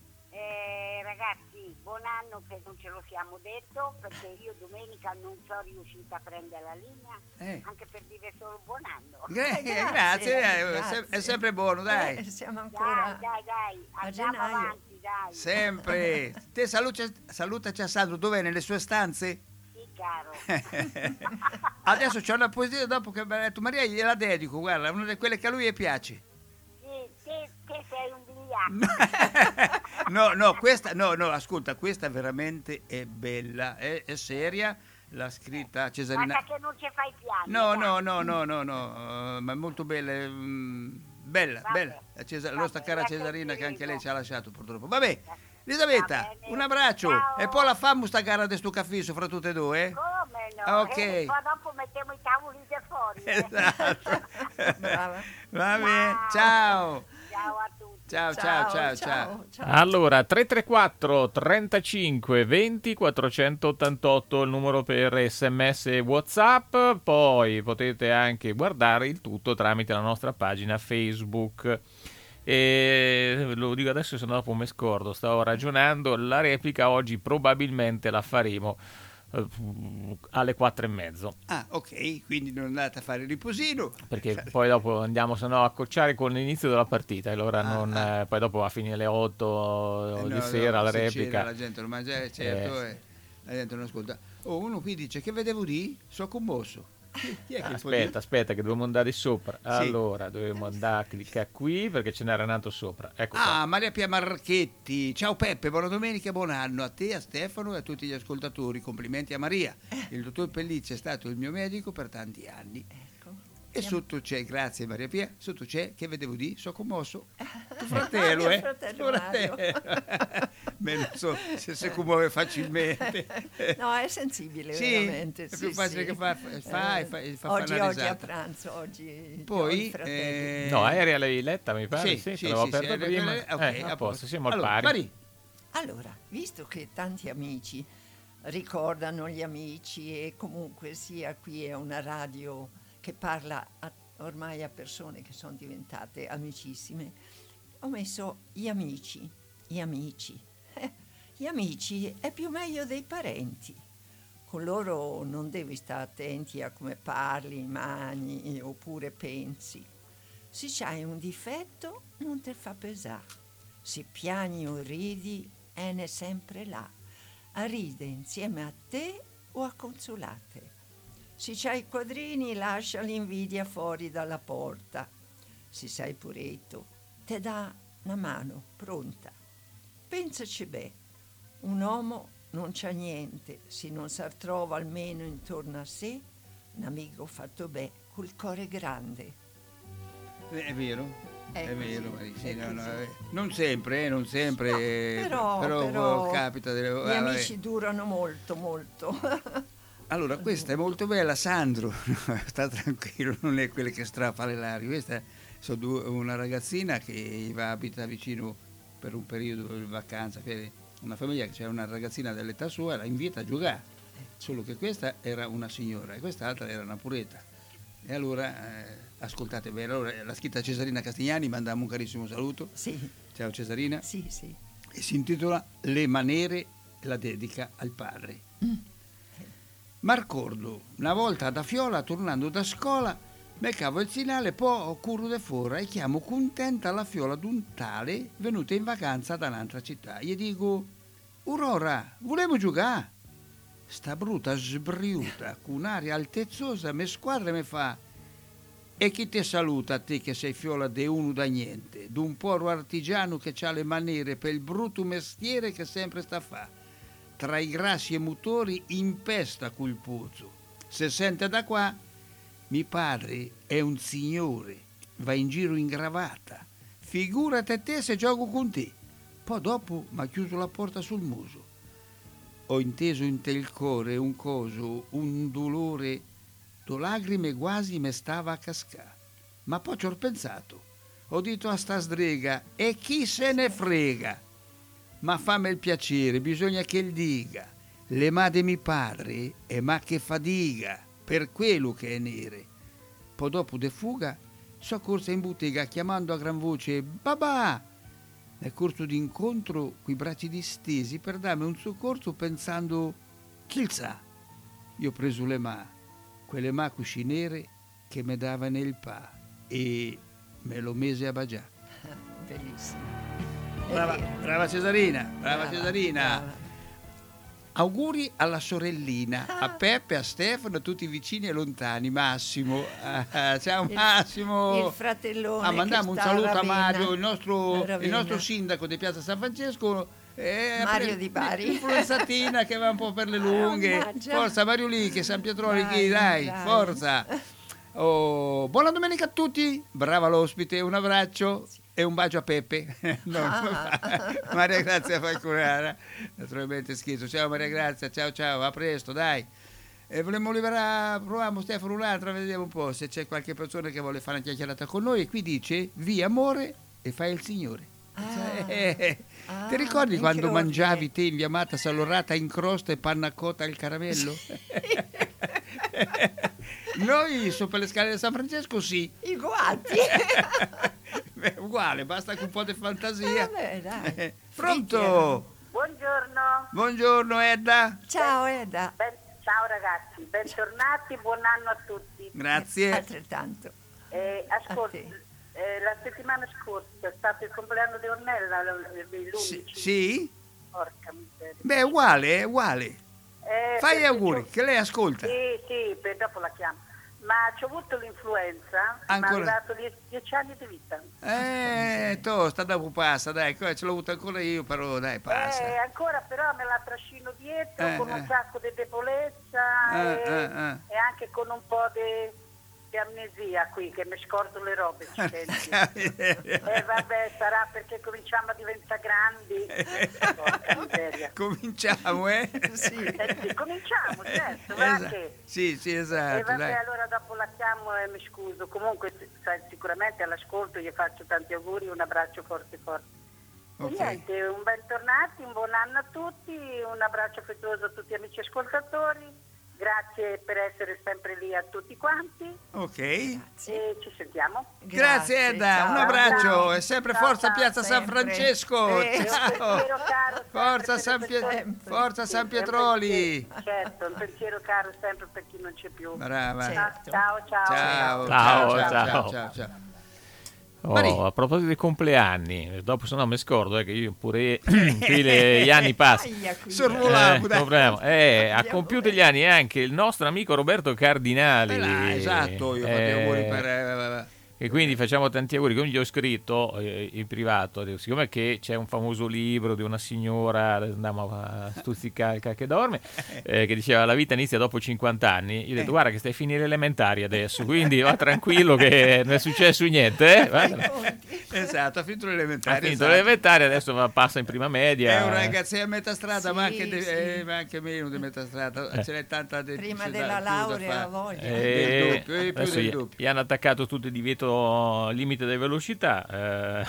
Eh, ragazzi, buon anno che non ce lo siamo detto, perché io domenica non sono riuscita a prendere la linea, Eh. anche per dire solo buon anno. Gra- Eh, grazie, grazie, eh, è grazie. sem- è sempre buono, dai. Eh, siamo ancora Dai, dai, dai, a andiamo gennaio. avanti, dai. Sempre. Te saluta, salutaci a Sandro, dov'è? Nelle sue stanze? Sì, caro. Adesso c'è una poesia dopo che mi ha detto Maria, gliela dedico, guarda, una di quelle che a lui piace. Sì, te, te sei un vigliacco. No, no, questa, no, no, ascolta, questa veramente è bella, è, è seria, l'ha scritta Cesarina. Basta che non ci fai piani. No, dai. no, no, no, no, no, eh, ma è molto bella, è, mm, bella, Vabbè, bella. La, Cesa- la nostra vabbè, cara la Cesarina che anche lei sentiremo. ci ha lasciato purtroppo. Vabbè, Elisabetta, Va bene. un abbraccio Ciao. e poi la fammo sta gara di sto caffè fra tutte e due, eh? Come no? Ah, ok. E poi dopo mettiamo i tavoli di fuori. eh. Esatto. Brava. Va bene, ciao. Ciao a tutti. Ciao, ciao, ciao, ciao. ciao. Allora, tre tre quattro trentacinque venti quattrocentottantotto il numero per sms e WhatsApp, poi potete anche guardare il tutto tramite la nostra pagina Facebook. E lo dico adesso, se no dopo mi scordo, stavo ragionando, la replica oggi probabilmente la faremo eh, alle quattro e mezzo. Ah, ok, quindi non andate a fare il riposino. Perché poi dopo andiamo se no a accocciare con l'inizio della partita, e allora Ah, non, ah. eh, poi dopo a finire alle otto Eh, di no, sera no, la se replica. cena, la gente non mangia, eh, certo, Eh. eh, la gente non ascolta. Oh, uno qui dice che vedevo di, so commosso. Chi chi è che può Aspetta, dire? aspetta, che dobbiamo andare sopra. Allora, dobbiamo andare a cliccare qui perché ce n'era nato sopra. Ecco qua. Ah, Maria Pia Marchetti. Ciao Peppe, buona domenica e buon anno a te, a Stefano e a tutti gli ascoltatori. Complimenti a Maria. Il dottor Pellicci è stato il mio medico per tanti anni. Ecco. E sotto c'è, grazie Maria Pia, sotto c'è, che vedevo di, so commosso. Tuo Mio fratello, eh? fratello Tuo Mario. fratello. Beh, non so se si commuove facilmente. No, è sensibile, Sì, veramente. è sì, più facile sì. che fa- fa- fa- fa- fa oggi, una oggi a risata. pranzo, oggi Poi, ho i fratelli. eh, No, aerea l'hai letta, mi pare. sì, Sì, sì, te l'avevo sì, aperta sì, prima. ok, Eh, a a posto, siamo al allora, pari. Mari, Allora, visto che tanti amici ricordano gli amici e comunque sia qui è una radio che parla a- ormai a persone che sono diventate amicissime, ho messo gli amici, gli amici. Eh, gli amici è più meglio dei parenti. Con loro non devi stare attenti a come parli, mani oppure pensi. Se c'hai un difetto non te fa pesare. Se piani o ridi, è ne sempre là, a ride insieme a te o a consolate. Se c'hai i quadrini, lascia l'invidia fuori dalla porta. Se sei puretto, te dà una mano pronta. Pensaci bene, un uomo non c'ha niente se non si trova almeno intorno a sé un amico fatto bene, col cuore grande. eh, è vero, È è così, vero, Mari, sì, è no, no, così. eh, non sempre, eh, non sempre, No, eh, però, però, però capita delle gli ah, vabbè. amici durano molto, molto. Allora, questa è molto bella, Sandro, sta tranquillo, non è quella che strappa le larie, questa è so, due- una ragazzina che va abita vicino per un periodo di vacanza, per una famiglia che c'è una ragazzina dell'età sua, la invita a giocare, solo che questa era una signora e quest'altra era una puretta. E allora, eh, ascoltate bene, allora, la scritta Cesarina Castigliani, mandiamo un carissimo saluto, Sì, ciao Cesarina, sì, sì. e si intitola Le manere, la dedica al padre. M'arcordo, una volta da Fiola, tornando da scuola, beccavo il segnale, poi curro de fora e chiamo contenta la Fiola d'un tale venuta in vacanza da un'altra città. Gli dico, Aurora, volevo giocare? Sta bruta sbriuta, con un'aria altezzosa, me squadra e me fa, e chi te saluta a te che sei Fiola de uno da niente, d'un poro artigiano che c'ha le maniere per il brutto mestiere che sempre sta a fa. Tra i grassi e motori impesta quel pozzo. Se sente da qua, mi padre è un signore, va in giro in gravata. Figurate te se gioco con te. Poi dopo mi ha chiuso la porta sul muso. Ho inteso in te il cuore un coso, un dolore, do lagrime quasi me stava a cascare. Ma poi ci ho pensato. Ho detto a sta sdrega, e chi se ne frega? Ma fammi il piacere, bisogna che il diga. Le madre mi padre, e ma che fadiga, per quello che è nere. Poi dopo de fuga, so corsa in bottega chiamando a gran voce, babà! Nel corso d'incontro, coi bracci distesi per darmi un soccorso pensando, chi il sa? Io ho preso le ma, quelle ma cusci nere che me dava nel pa e me lo mese a bagià. Bellissimo. È Brava, vero. brava Cesarina, brava, Brava, Cesarina. brava. Auguri alla sorellina, a Ah. Peppe, a Stefano, a tutti i vicini e lontani. Massimo, ah, ciao Il- Massimo. il fratellone Ah, mandiamo che un sta a saluto a Ravenna. Mario, il nostro, A Ravenna. il nostro sindaco di Piazza San Francesco. eh, Mario pre- di Bari. L'influenzatina che va un po' per le lunghe. Mannaggia. Forza Mario lì, che San Pietroli, Dai, chi, dai, dai. forza. Oh, buona domenica a tutti, brava l'ospite, un abbraccio e un bacio a Peppe. No, Ah. Maria Grazia Falconara, naturalmente scherzo. Ciao Maria Grazia, ciao ciao, a presto, dai. E volemmo liberare, proviamo Stefano un'altra, vediamo un po' se c'è qualche persona che vuole fare una chiacchierata con noi. E qui dice, via amore e fai il Signore. Ah. Eh, Ah, ti ricordi in quando che ordine? mangiavi te in via Matta salorata in crosta e panna cotta al caramello? Noi su per le scale di San Francesco sì. I guanti. Beh, uguale, basta con un po' di fantasia. Vabbè, dai. Eh, Fritti Pronto? Buongiorno. Buongiorno Edda. Ciao Edda. Ben- ciao ragazzi, bentornati, buon anno a tutti. Grazie. Altrettanto. Eh, A ascolta, te. eh, la settimana scorsa è stato il compleanno di Ornella, l- l'undici. Sì, sì? Porca miseria. Beh, è uguale, è uguale. Eh, Fai gli perché auguri, c'ho- che lei ascolta. Sì, sì, per dopo la chiamo. Ma ci ho avuto l'influenza, mi è Ancora? arrivato die- dieci anni di vita. Eh, tosta, dopo passa, dai, qua ce l'ho avuto ancora io, però dai, passa. Eh, ancora però me la trascino dietro Eh, con un eh. sacco di debolezza Eh, e, eh, eh. e anche con un po' di, di amnesia qui, che mi scordo le robe, ci pensi. E vabbè, sarà perché cominciamo a diventare grandi. Porca miseria. Cominciamo, eh? Sì. Eh sì, cominciamo, certo, va Esatto. che... Sì, sì, E esatto, vabbè, dai. allora dopo la chiamo e mi scuso. Comunque, sai, sicuramente all'ascolto gli faccio tanti auguri, un abbraccio forte forte. Ok. E niente, un bentornati, un buon anno a tutti, un abbraccio affettuoso a tutti gli amici ascoltatori. Grazie per essere sempre lì a tutti quanti Ok. e ci sentiamo. Grazie Edda, ciao. un abbraccio Ciao. e sempre Ciao, forza ciao, Piazza San sempre. Francesco. Eh, Ciao. pensiero caro sempre Forza per San, le Pie- persone- Forza Sì, San un Pietroli. pensiero- Certo, un pensiero caro sempre per chi non c'è più. Brava. Certo. Ciao, ciao, Ciao, Ciao, ciao, ciao, ciao. ciao, ciao, ciao. Oh, Mari. a proposito dei compleanni, dopo se no mi scordo eh, che io pure qui le- gli anni passano. Aia, qui. Sorvolavo, Eh, dai. proviamo. Eh, ha Andiamo compiuto bene. gli anni anche il nostro amico Roberto Cardinali. Eh, là, esatto, io ho fatto gli Eh, auguri per... eh, E quindi facciamo tanti auguri. Come gli ho scritto eh, in privato, dico, siccome che c'è un famoso libro di una signora, andiamo a stuzzicare che dorme, eh, che diceva la vita inizia dopo cinquanta anni, io ho detto guarda che stai a finire elementari adesso, quindi va tranquillo che non è successo niente. Eh? Guarda, Esatto, ha finito ha l'elementare. finito esatto. l'elementare, adesso va- passa in prima media. È un ragazzino a metà strada, Sì, ma, anche de- sì. eh, ma anche meno di metà strada. Eh. Ce n'è tanta de- Prima c'è da- della più da laurea fare. a voglia. Eh, Del doppio, eh, più adesso del gli, doppio. gli hanno attaccato tutto il divieto limite di velocità eh,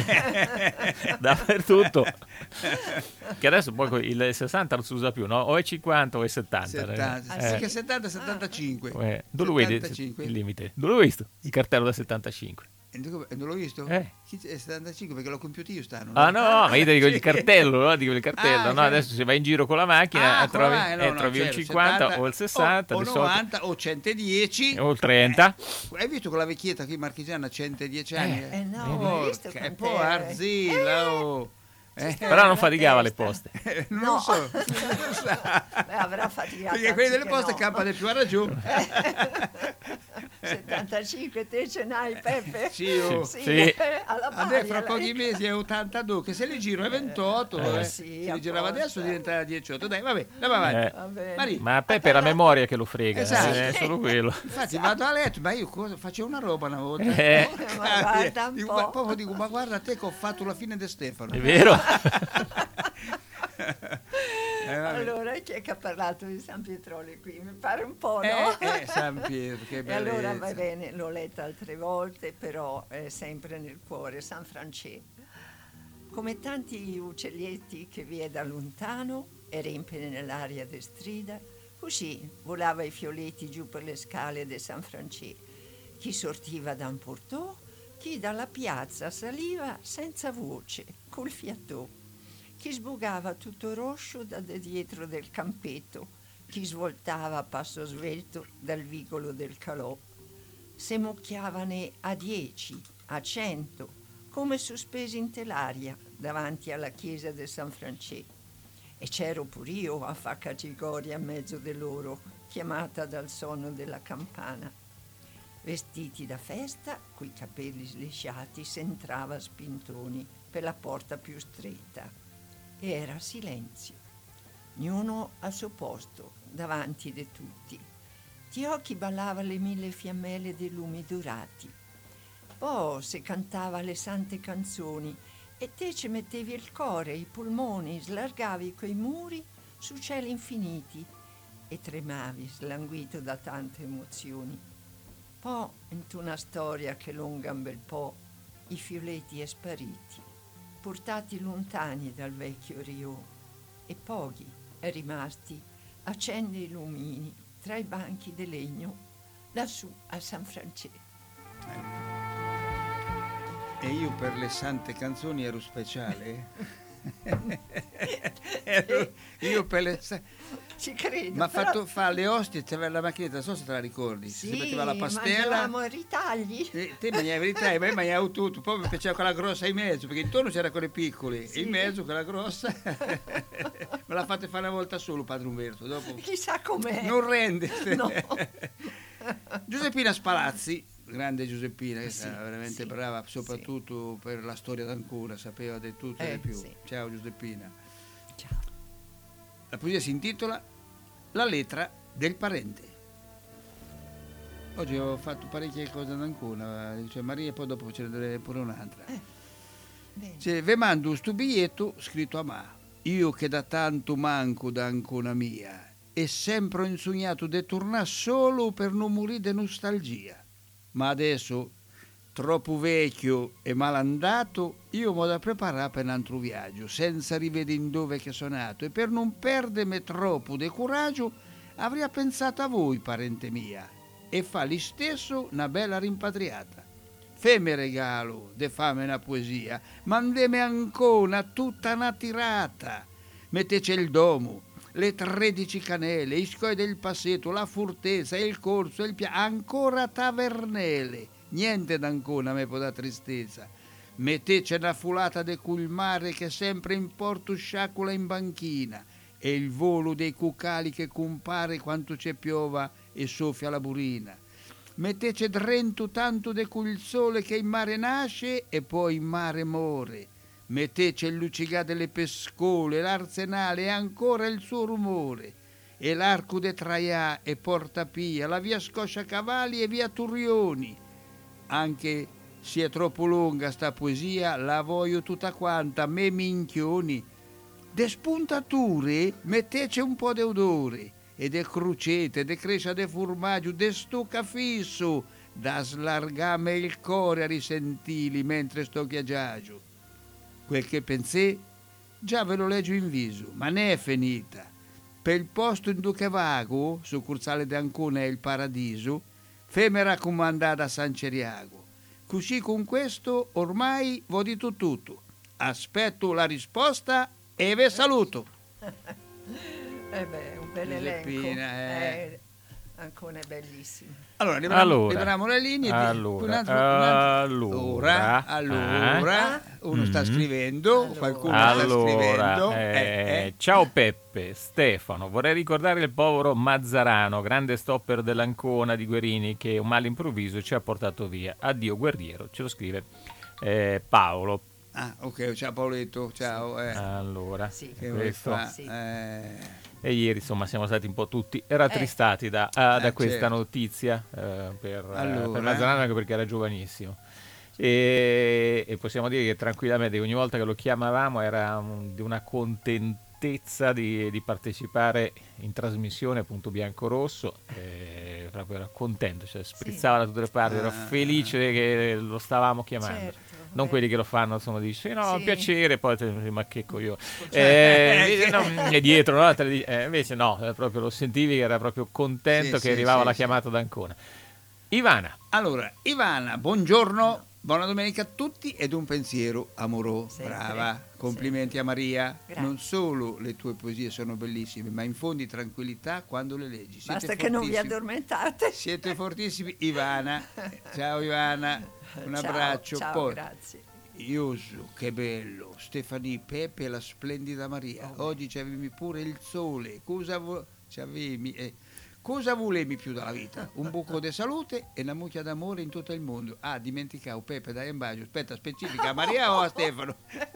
dappertutto, che adesso poi il sessanta non si usa più, no? O è cinquanta o è settanta. settanta, Eh, sì, che settanta settantacinque. eh, dove lo vedi settantacinque. il limite? Dove l'ho visto? Il cartello da settantacinque. E dove- e non l'ho visto? Eh. Chi c'è? settantacinque perché l'ho compiuto io stanno. Ah no, ma io ti dico il Sì. cartello, no? Dico il cartello, Ah, no? che- Adesso se vai in giro con la macchina Ah, eh, trovi, come mai? No, eh, no, trovi il certo, cinquanta settanta, o il sessanta, o, o di solito- novanta o centodieci. o il trenta. Hai visto quella vecchietta qui marchigiana centodieci anni? Eh, no, hai visto Porca, è quant'è? po' arzilla, oh. Eh, Però non la faticava le testa. poste. eh, non No. lo so, non lo so. Beh, avrà faticato. Perché quelli delle anziché poste no. campano più, ha ragione. settantacinque te ce n'hai, Peppe? Sì, oh. Sì, Sì. alla Adesso pari, fra alla- pochi mesi è ottantadue, che se li giro è ventotto, Eh, eh. sì, se a li girava posto. adesso diventa diciotto. Dai, vabbè, andiamo avanti. Eh. Va bene. Mari, Ma a Peppe è la memoria che lo frega, Esatto. eh, è solo quello. infatti vado a letto, ma io cosa, facevo una roba una volta. Eh. Ma guarda un Dico, po'. ma, proprio dico, ma guarda te che ho fatto la fine di Stefano. È vero? Eh, vabbè. Allora, chi è che ha parlato di San Pietroli qui? Mi pare un po', no? Eh, eh, San Pietro, che E allora bellezza. va bene, l'ho letta altre volte, però è sempre nel cuore, San Francesco. Come tanti uccelletti che vie da lontano e riempie nell'aria de strida, così volava i fioletti giù per le scale di San Francesco. Chi sortiva da un portò, chi dalla piazza saliva senza voce, col fiatò. Chi sbugava tutto roscio da de dietro del campetto, chi svoltava a passo svelto dal vicolo del calò. Se mucchiavane a dieci, a cento, come sospesi in telaria davanti alla chiesa di San Francesco. E c'ero pur io a fa cacigoria a mezzo di loro, chiamata dal sonno della campana. Vestiti da festa, coi capelli slisciati, s'entrava a spintoni per la porta più stretta. E era silenzio, ognuno al suo posto, davanti di tutti. Ti occhi ballava le mille fiammelle dei lumi dorati. Poi si cantava le sante canzoni e te ci mettevi il cuore, i polmoni, slargavi quei muri su cieli infiniti e tremavi slanguito da tante emozioni. Poi, in una storia che lunga un bel po', i fioletti è spariti, portati lontani dal vecchio Rio, e pochi è rimasti accende i lumini tra i banchi di legno lassù a San Francesco. E io per le sante canzoni ero speciale. ero Io per le... Ci credo. Ma ha però... fatto fa le ostie, c'aveva la macchinetta, non so se te la ricordi. Sì, si metteva la pastella. mangiavamo i ritagli. E te mangiavi i ritagli, ma io mangiavo tutto. Poi mi piaceva quella grossa in mezzo, perché intorno c'era quelle piccole. Sì. E in mezzo quella grossa. Me la fate fare una volta solo, padre Umberto. Dopo... Chissà com'è. Non rende. No. Giuseppina Spalazzi, grande Giuseppina, che Sì, era veramente sì, brava, soprattutto sì. per la storia d'Ancona, sapeva di tutto e Eh, di più. sì. Ciao Giuseppina. Ciao. La poesia si intitola La lettera del parente. Oggi ho fatto parecchie cose ad Ancona, dice Maria, e poi dopo ce ne deve pure un'altra. Eh, bene. Cioè, ve mando sto biglietto scritto a me, io che da tanto manco da Ancona mia, e sempre ho insognato di tornare solo per non morire di nostalgia. Ma adesso, troppo vecchio e malandato, io mo da preparare per un altro viaggio, senza rivedere in dove che sono nato, e per non perdermi troppo di coraggio, avrei pensato a voi, parente mia, e fa lì stesso una bella rimpatriata. Femme regalo, de fame una poesia, mandeme ancora tutta una tirata. Mettece il domo, le tredici canele, i scoi del passetto, la furtezza, il corso, il pia... ancora tavernele. Niente d'Ancona me può da tristezza. Mettece una fulata de cul mare che sempre in porto sciacola in banchina, e il volo dei cucali che compare quanto c'è piova e soffia la burina. Mettece drento tanto de cul sole che in mare nasce e poi in mare more. Mettece il luccigar delle pescole, l'arsenale e ancora il suo rumore, e l'arco de Traià e Porta Pia, la via Scosciacavalli e via Turrioni. Anche se è troppo lunga sta poesia, la voglio tutta quanta, me minchioni. De spuntature mettece un po' de odore, e de crucete, de crescia de formaggio, de stucca fisso, da slargame il cuore a risentili mentre sto chiaggiaggio. Quel che pensé, già ve lo leggo in viso, ma ne è finita. Per il posto in Duche Vago, succursale d'Ancona e il Paradiso, femme raccomandata a San Ceriago. Così con questo ormai vo dito tutto. Aspetto la risposta e ve saluto. Eh beh, un bel elenco. Giuseppina, eh. Eh, Ancona è bellissimo. Allora, liberiamo, Allora, liberiamo le linee. di- allora, un altro- un altro- allora, allora, allora, ah. uno sta Mm. scrivendo, Allora. qualcuno sta Allora, scrivendo. eh, eh, eh. ciao Peppe, Stefano, vorrei ricordare il povero Mazzarano, grande stopper dell'Ancona di Guerini, che un male improvviso ci ha portato via. Addio guerriero, ce lo scrive eh, Paolo. Ah, ok, ciao Paoletto, ciao. eh. Allora, Sì. Che vuoi questo. fa? Sì. Eh, E ieri insomma siamo stati un po' tutti rattristati da, ah, da Eh, questa certo. notizia eh, per, eh, Allora. per Mazzarano, anche perché era giovanissimo. E, e possiamo dire che tranquillamente ogni volta che lo chiamavamo era un- di una contentezza di, di partecipare in trasmissione, appunto bianco-rosso, e proprio era contento, cioè sprizzava da tutte le parti, era Ah. felice che lo stavamo chiamando. Certo. Non beh. quelli che lo fanno, insomma, dici sì, no, Sì. un piacere, poi te, ma che coglione. Cioè, Eh, invece no, e dietro, no, te le dici- eh, invece no, eh, proprio lo sentivi che era proprio contento Sì, che sì, arrivava sì, la sì. chiamata d'Ancona. Ivana, Allora, Ivana, buongiorno, buona domenica a tutti ed un pensiero amoroso. Sempre, Brava, complimenti a Maria. Grazie. Non solo le tue poesie sono bellissime, ma infondi tranquillità quando le leggi. Siete Basta che non vi fortissimi. addormentate. Siete fortissimi. Ivana, ciao Ivana, un Ciao, abbraccio. Ciao, Poi, grazie. Iosu, che bello, Stefani, Pepe e la splendida Maria. Oh, Oggi c'avevi pure il sole. Cosa, vo- c'avevi, eh, cosa volevi più dalla vita? Un buco di salute e una mucchia d'amore in tutto il mondo. Ah, dimenticavo Pepe, dai un bacio. Aspetta, specifica a Maria o a Stefano?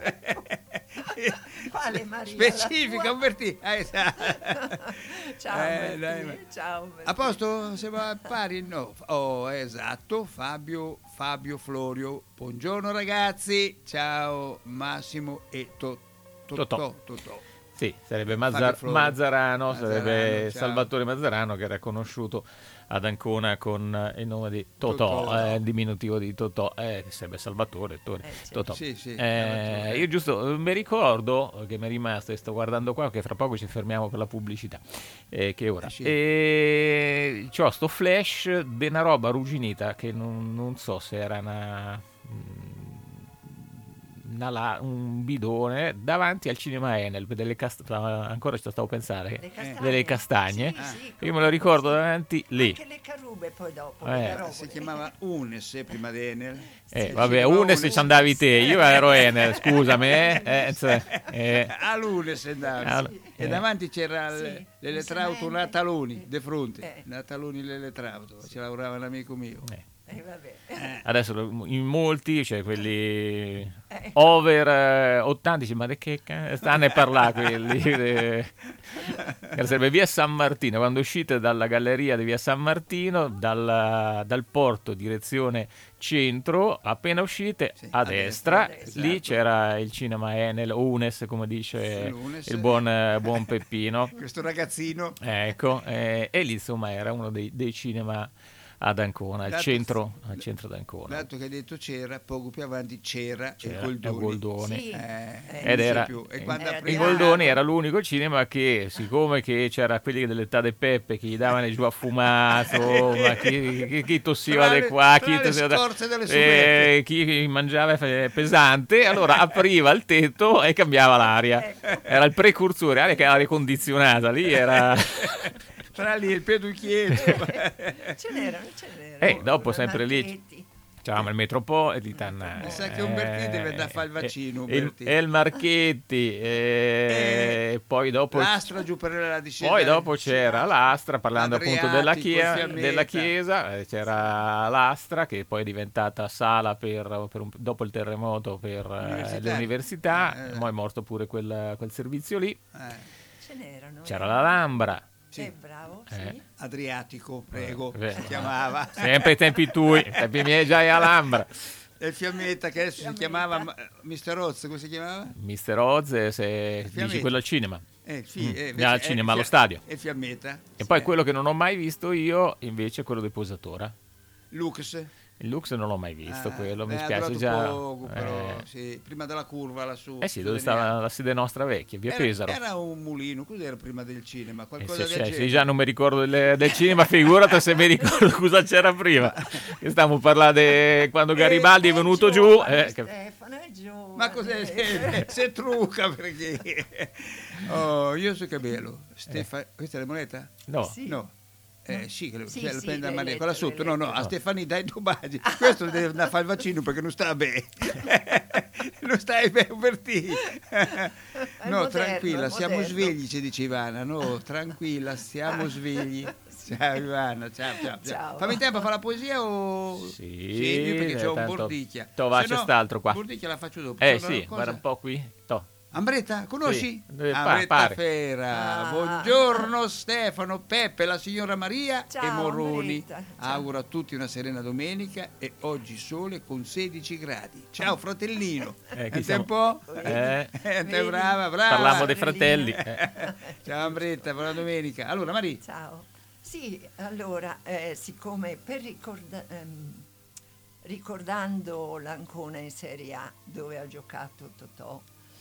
Quale Maria? Specifica, La un Bertì. Eh, sa- Ciao, Eh, Bertì, dai, ma- ciao, Bertì. A posto? Se va pari? No. Oh, esatto, Fabio, Fabio Florio. Buongiorno ragazzi. Ciao Massimo e to- Totò. Totò. Totò. sì, sarebbe Mazzar- Florio. Mazzarano, Mazzarano, sarebbe ciao. Salvatore Mazzarano, che era conosciuto ad Ancona con eh, il nome di Totò, Totò. eh, il diminutivo di Totò, eh, che sarebbe Salvatore, Tore, Eh, certo. Totò. Sì, sì, Eh, hai ragione. io giusto eh, mi ricordo che mi è rimasto e sto guardando qua che fra poco ci fermiamo per la pubblicità, eh, che ora Eh, sì. e c'ho sto flash di una roba arrugginita che non, non so se era una mm, una la- un bidone davanti al cinema Enel, delle cast- ancora ci stavo a pensare, Le castagne. delle castagne. Sì, sì, Io come- me lo ricordo davanti lì. Anche le carube poi dopo. Eh. le carobole. Si chiamava Unes prima di Enel. Eh, Si vabbè, chiamava Unes ci andavi te, io ero Enel, scusami. Eh, eh, cioè, eh. All'Unes andavi. Al- E eh. davanti c'era Sì, l- un l'elettrauto semente. Nataluni, Eh. de fronte. Eh. Nataluni l'elettrauto, ci lavorava un amico mio. Eh. Eh, vabbè. Adesso lo- in molti, cioè quelli Eh. over eh, ottanta, dici, ma di che ca- stanno a parlare quelli? Eh, sarebbe via San Martino, quando uscite dalla galleria di via San Martino, dal, dal porto direzione centro, appena uscite Sì, a a destra, destra, lì esatto. c'era il cinema Enel, Unes, come dice L'Unes. il buon, eh, buon Peppino. Questo ragazzino. Ecco, eh, e lì insomma era uno dei, dei cinema ad Ancona, al Dato- centro, al centro d'Ancona. Dato che hai detto c'era, poco più avanti c'era, C'era il il Goldoni. Goldoni. Sì. Eh, Eh, non Ed c'è era, più. E eh, quando Era ha il di Goldoni era l'unico cinema che, siccome che c'era quelli dell'età del Peppe che gli davano giù a fumato, ma chi, chi- chi tossiva Tra di le- qua, tra chi le tossiva da- scorze delle eh, chi mangiava fe- pesante, allora apriva il tetto e cambiava l'aria. Era il precursore, aria che era aria condizionata, lì era... Tra lì il peducchietto. Ce n'erano, ce n'erano. Eh, dopo I sempre lì- Marchetti. C'avevamo il Metropolitan. Mi sa che Umbertini deve andare a fare il vaccino, eh, il, Umbertini. e il Marchetti. E Eh, poi dopo... L'Astra giù per la discesa. Poi dopo c'era l'Astra, parlando appunto della, Adriatico, chia- Fiammetta. della chiesa, eh, c'era l'Astra che poi è diventata sala per, per un- dopo il terremoto per eh, Università. le università, Eh. poi è morto pure quel, quel servizio lì. Eh, Ce n'erano. C'era eh. la Lambra, sì. Eh, bravo, Eh. sì. Adriatico, prego, Eh, si chiamava. sempre ai tempi tui, ai tempi miei già è a Lambra. E il Fiammetta che adesso si Fiammetta. chiamava ma- mister Oz, come si chiamava? mister Oz, se dici Fiammetta. quello al cinema. Eh, il fi- Mm, eh, al invece- cinema, eh, allo Fia- stadio. E Fiammetta. E poi Eh, quello che non ho mai visto io invece è quello del Posatora. Lux. Il Lux non l'ho mai visto, Ah, quello mi eh, ha spiace durato già. poco, però, eh, sì, prima della curva lassù. eh sì, su dove Leniano. stava la sede nostra vecchia, via Era, Pesaro. era un mulino, cos'era prima del cinema? Eh, Qualcosa se, del cioè, genere. se già non mi ricordo del, del cinema, figurati se mi ricordo cosa c'era prima. Che stiamo a parlare di quando Garibaldi è venuto giù. giovane, eh, che- Stefano è giovane. Ma cos'è? Se, se trucca perché? Oh, io so che bello. Stefa- Questa è la moneta? no, Sì. No. Eh, sì, che lo, Sì, cioè, lo sì, prende a le mano, quella lettere, sotto. le No, no, lettere. a Stefani dai due baci. Questo deve andare a fare il vaccino perché non sta bene. Non stai bene, Bertini. No, moderno, tranquilla, è siamo moderno. svegli, ci dice Ivana. No, tranquilla, stiamo svegli. Ciao Ivana, ciao, ciao, ciao. Ciao. Fammi tempo a fare la poesia o... Sì, perché c'ho un tanto- bordicchia. to, va, Se c'è no, st'altro qua. Bordicchia la faccio dopo. eh Sono sì, una cosa- guarda un po' qui. To. Ambretta, conosci? Sì, eh, pa- Ambretta pare. Fera. Ah. Buongiorno Stefano, Peppe, la signora Maria Ciao, e Moroni. Ambretta. Ciao. Auguro a tutti una serena domenica e oggi sole con sedici gradi. Ciao fratellino. Eh, chi Senti siamo? un po'? Eh. Eh, te Vedi? brava, brava. Parliamo dei Fratelli. fratelli. eh. Ciao Ambretta, buona domenica. Allora Maria, Ciao. Sì, allora, eh, siccome per ricorda- ehm, ricordando l'Ancona in Serie A dove ha giocato Totò,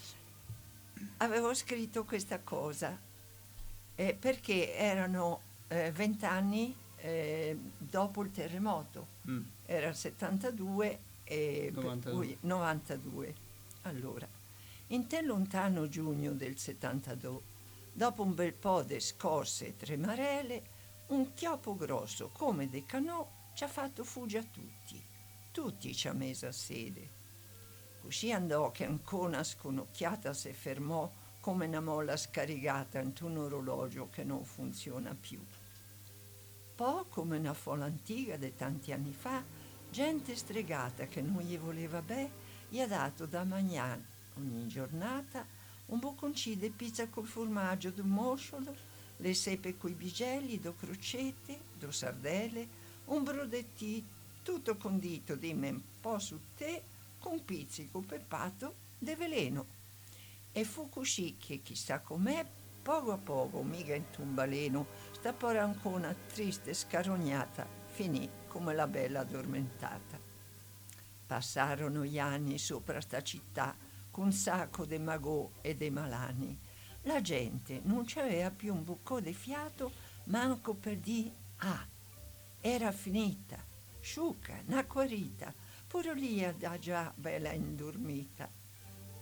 avevo scritto questa cosa eh, perché erano eh, vent'anni eh, dopo il terremoto, Mm. era il settantadue e per novantadue. cui novantadue. Allora, in te lontano giugno del settantadue, dopo un bel po' di scorse e tremarele, un chiopo grosso come dei canò ci ha fatto fugge a tutti, tutti ci ha messo a sede. Così andò che Ancona sconocchiata si fermò come una molla scaricata in un orologio che non funziona più. Poi, come una folla antica di tanti anni fa, gente stregata che non gli voleva bene, gli ha dato da mangiare ogni giornata un bocconcino di pizza col formaggio d'un mosciolo, le sepe coi bigelli, do crocette, do sardelle, un brodettino tutto condito di me un po' su te, con pizzico peppato de veleno. E fu così che chissà com'è, poco a poco, mica in un baleno, sta pora ancora triste scarognata, finì come la bella addormentata. Passarono gli anni sopra sta città, con un sacco de magò e de malani. La gente non c'aveva più un bucco di fiato, manco per di ah, era finita, sciuca, n'acquarita, pure lì da già bella indormita.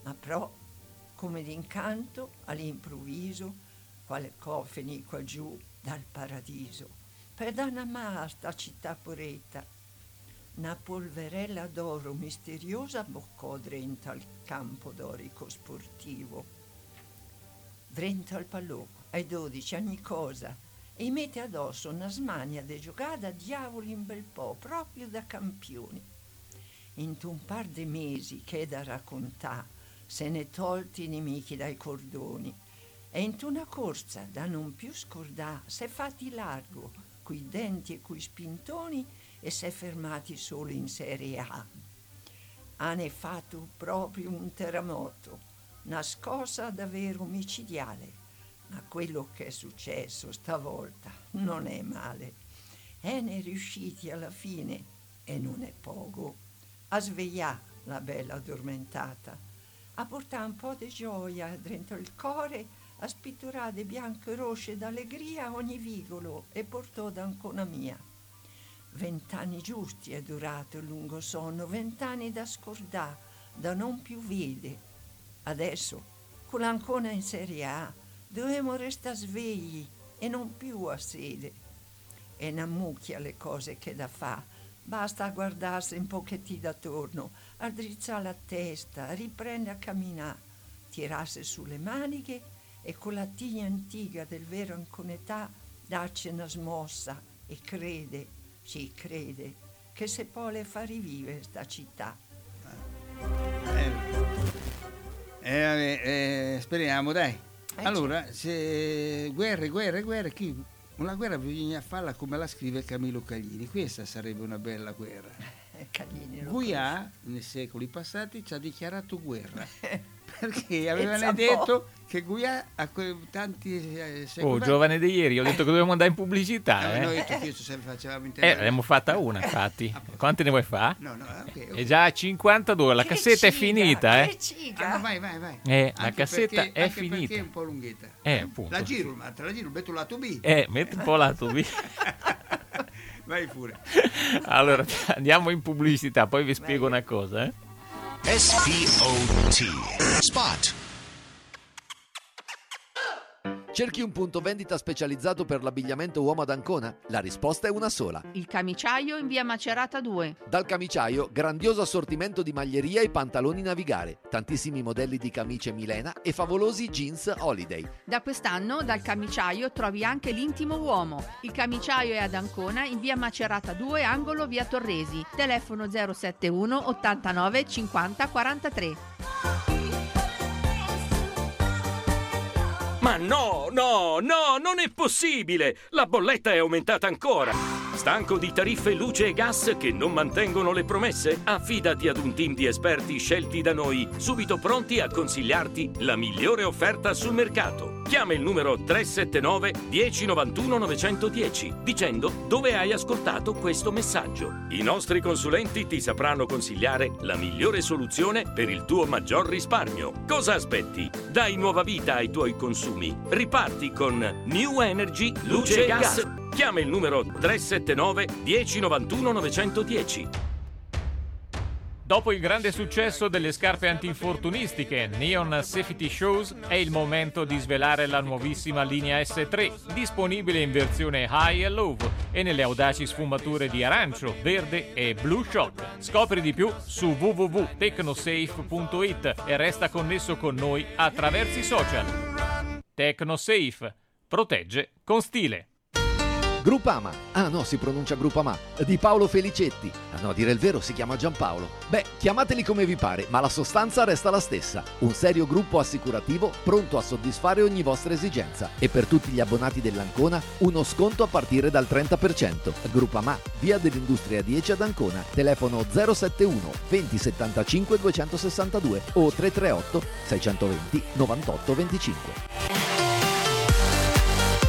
Ma però, come d'incanto, all'improvviso, quale cofeni qua giù dal paradiso, per danamà sta città poreta, una polverella d'oro misteriosa boccò drenta al campo dorico sportivo. Drenta al pallò, ai dodici ogni cosa, e mette addosso una smania de giocata diavoli in bel po', proprio da campioni. In un par di mesi che è da raccontà, se ne tolti i nemici dai cordoni, e in una corsa da non più scordà, s'è fatti largo, coi denti e coi spintoni, e s'è fermati solo in Serie A. Hanno fatto proprio un terremoto, una scossa davvero micidiale, ma quello che è successo stavolta non è male. E ne riusciti alla fine, e non è poco, a svegliare la bella addormentata, a portare un po' di gioia dentro il cuore, a spitturare di bianco e rosse d'allegria ogni vigolo, e portò d'Ancona mia. Vent'anni giusti è durato il lungo sonno, vent'anni da scordà, da non più vede. Adesso, con l'Ancona in Serie A, dovevamo restare svegli e non più a sede. E n'ammucchia le cose che da fa, basta guardarsi un pochettino attorno, a drizzare la testa, a riprendere a camminare, tirarsi sulle maniche e con la tiglia antica del vero anconetà darci una smossa e crede, sì, crede, che se può le fa rivivere sta città. Eh, eh, eh, speriamo, dai. Eh, Allora, se guerre, guerre, guerre, chi, una guerra bisogna farla come la scrive Camillo Caglini. Questa sarebbe una bella guerra. Caglini lo Guià, nei secoli passati, ci ha dichiarato guerra. Perché avevano Pensa un detto che Guià a que- tanti eh, secoli Oh, fa- giovane di ieri, ho detto che dovevamo andare in pubblicità. No, Eh, noi tutto questo se facevamo in eh televisione. l'abbiamo fatta una, infatti. Quante ne vuoi fare? No, no, ok, ok. È già a cinquantadue, la Che cassetta è ciga, finita, che eh. ciga. Ah, no, vai, vai, vai. Eh, la Anche cassetta perché- è anche finita. perché è un po' lunghetta. Eh, appunto. La giro, ma te la giro, metto lato B. Eh, metti un po' lato B. Vai pure. Allora, andiamo in pubblicità, poi vi spiego una cosa, eh. S P O T. Spot. Cerchi un punto vendita specializzato per l'abbigliamento uomo ad Ancona? La risposta è una sola. Il Camiciaio in via Macerata due. Dal Camiciaio, grandioso assortimento di maglieria e pantaloni navigare, tantissimi modelli di camicie Milena e favolosi jeans Holiday. Da quest'anno dal Camiciaio trovi anche l'intimo uomo. Il Camiciaio è ad Ancona in via Macerata due, angolo via Torresi. Telefono zero sette uno ottantanove cinquanta quarantatré. Ma no, no, no, non è possibile! La bolletta è aumentata ancora! Stanco di tariffe luce e gas che non mantengono le promesse? Affidati ad un team di esperti scelti da noi, subito pronti a consigliarti la migliore offerta sul mercato. Chiama il numero tre sette nove uno zero nove uno nove uno zero dicendo dove hai ascoltato questo messaggio. I nostri consulenti ti sapranno consigliare la migliore soluzione per il tuo maggior risparmio. Cosa aspetti? Dai nuova vita ai tuoi consumi. Riparti con New Energy Luce e Gas. Chiama il numero tre sette nove uno zero nove uno nove uno zero. Dopo il grande successo delle scarpe antinfortunistiche Neon Safety Shoes, è il momento di svelare la nuovissima linea S tre, disponibile in versione High e Low e nelle audaci sfumature di arancio, verde e Blue Shock. Scopri di più su w w w punto tecnosafe punto it e resta connesso con noi attraverso i social. Tecnosafe. Protegge con stile. Groupama, ah no, si pronuncia Groupama, di Paolo Felicetti. Ah no, a dire il vero si chiama Giampaolo. Beh, chiamateli come vi pare, ma la sostanza resta la stessa. Un serio gruppo assicurativo pronto a soddisfare ogni vostra esigenza. E per tutti gli abbonati dell'Ancona, uno sconto a partire dal trenta per cento. Groupama, via dell'Industria dieci ad Ancona, telefono zero sette uno venti settantacinque duecentosessantadue o tre tre otto sei due zero novantotto venticinque.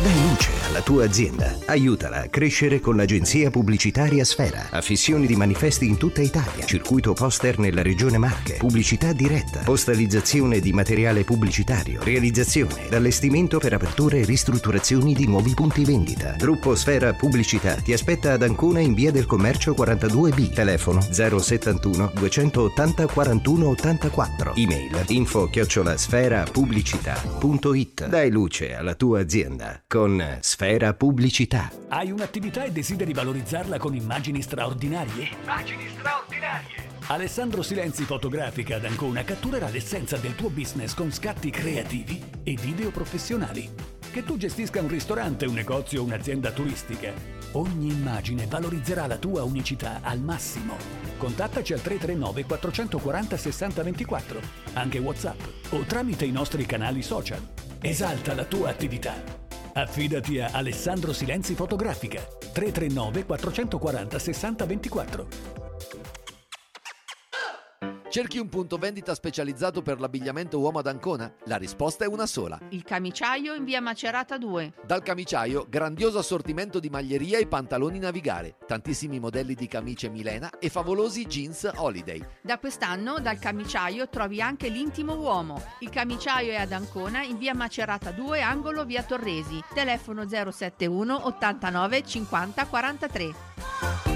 Dai luce alla tua azienda. Aiutala a crescere con l'agenzia pubblicitaria Sfera. Affissioni di manifesti in tutta Italia. Circuito poster nella regione Marche. Pubblicità diretta. Postalizzazione di materiale pubblicitario. Realizzazione, allestimento per aperture e ristrutturazioni di nuovi punti vendita. Gruppo Sfera Pubblicità ti aspetta ad Ancona in via del Commercio quarantadue B. Telefono zero settantuno duecentottanta quarantuno ottantaquattro. Email info chiocciola sfera pubblicità punto it. Dai luce alla tua azienda con Sfera Pubblicità. Hai un'attività e desideri valorizzarla con immagini straordinarie? Immagini straordinarie. Alessandro Silenzi Fotografica ad Ancona catturerà l'essenza del tuo business con scatti creativi e video professionali. Che tu gestisca un ristorante, un negozio o un'azienda turistica, ogni immagine valorizzerà la tua unicità al massimo. Contattaci al tre tre nove quattrocentoquaranta sessanta ventiquattro, anche WhatsApp o tramite i nostri canali social. Esalta la tua attività. Affidati a Alessandro Silenzi Fotografica. tre tre nove quattrocentoquaranta sessanta ventiquattro. Cerchi un punto vendita specializzato per l'abbigliamento uomo ad Ancona? La risposta è una sola. Il Camiciaio in via Macerata due. Dal Camiciaio, grandioso assortimento di maglieria e pantaloni navigare, tantissimi modelli di camicie Milena e favolosi jeans Holiday. Da quest'anno dal Camiciaio trovi anche l'intimo uomo. Il Camiciaio è ad Ancona in via Macerata due, angolo via Torresi. Telefono zero settantuno ottantanove cinquanta quarantatré.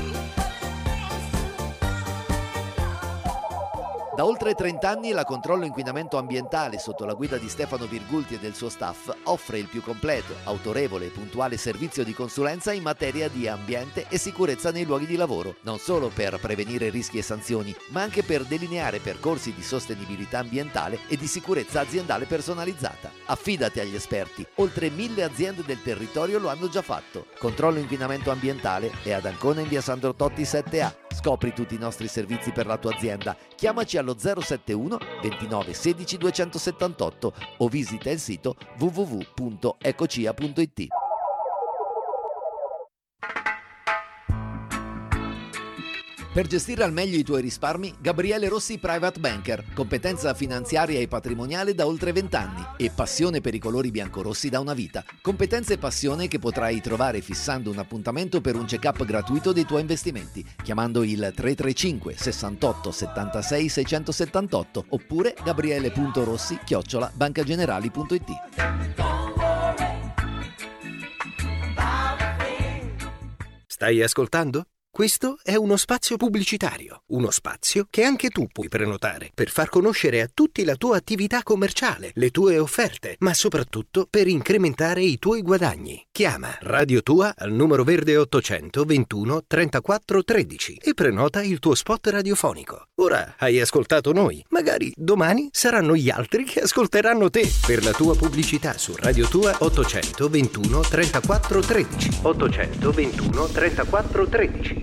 Da oltre trenta anni la Controllo Inquinamento Ambientale, sotto la guida di Stefano Virgulti e del suo staff, offre il più completo, autorevole e puntuale servizio di consulenza in materia di ambiente e sicurezza nei luoghi di lavoro, non solo per prevenire rischi e sanzioni, ma anche per delineare percorsi di sostenibilità ambientale e di sicurezza aziendale personalizzata. Affidati agli esperti, oltre mille aziende del territorio lo hanno già fatto. Controllo Inquinamento Ambientale è ad Ancona in via Sandro Totti sette A. Scopri tutti i nostri servizi per la tua azienda. Chiamaci allo zero settantuno ventinove sedici duecentosettantotto o visita il sito w w w punto ecocia punto it. Per gestire al meglio i tuoi risparmi, Gabriele Rossi Private Banker, competenza finanziaria e patrimoniale da oltre vent'anni e passione per i colori biancorossi da una vita. Competenza e passione che potrai trovare fissando un appuntamento per un check-up gratuito dei tuoi investimenti, chiamando il tre tre cinque sessantotto settantasei seicentosettantotto oppure gabriele punto rossi chiocciola bancagenerali punto it. Stai ascoltando? Questo è uno spazio pubblicitario, uno spazio che anche tu puoi prenotare per far conoscere a tutti la tua attività commerciale, le tue offerte, ma soprattutto per incrementare i tuoi guadagni. Chiama Radio Tua al numero verde ottocento ventuno trentaquattro tredici e prenota il tuo spot radiofonico. Ora hai ascoltato noi, magari domani saranno gli altri che ascolteranno te. Per la tua pubblicità su Radio Tua ottocento ventuno trentaquattro tredici. ottocento ventuno trentaquattro tredici.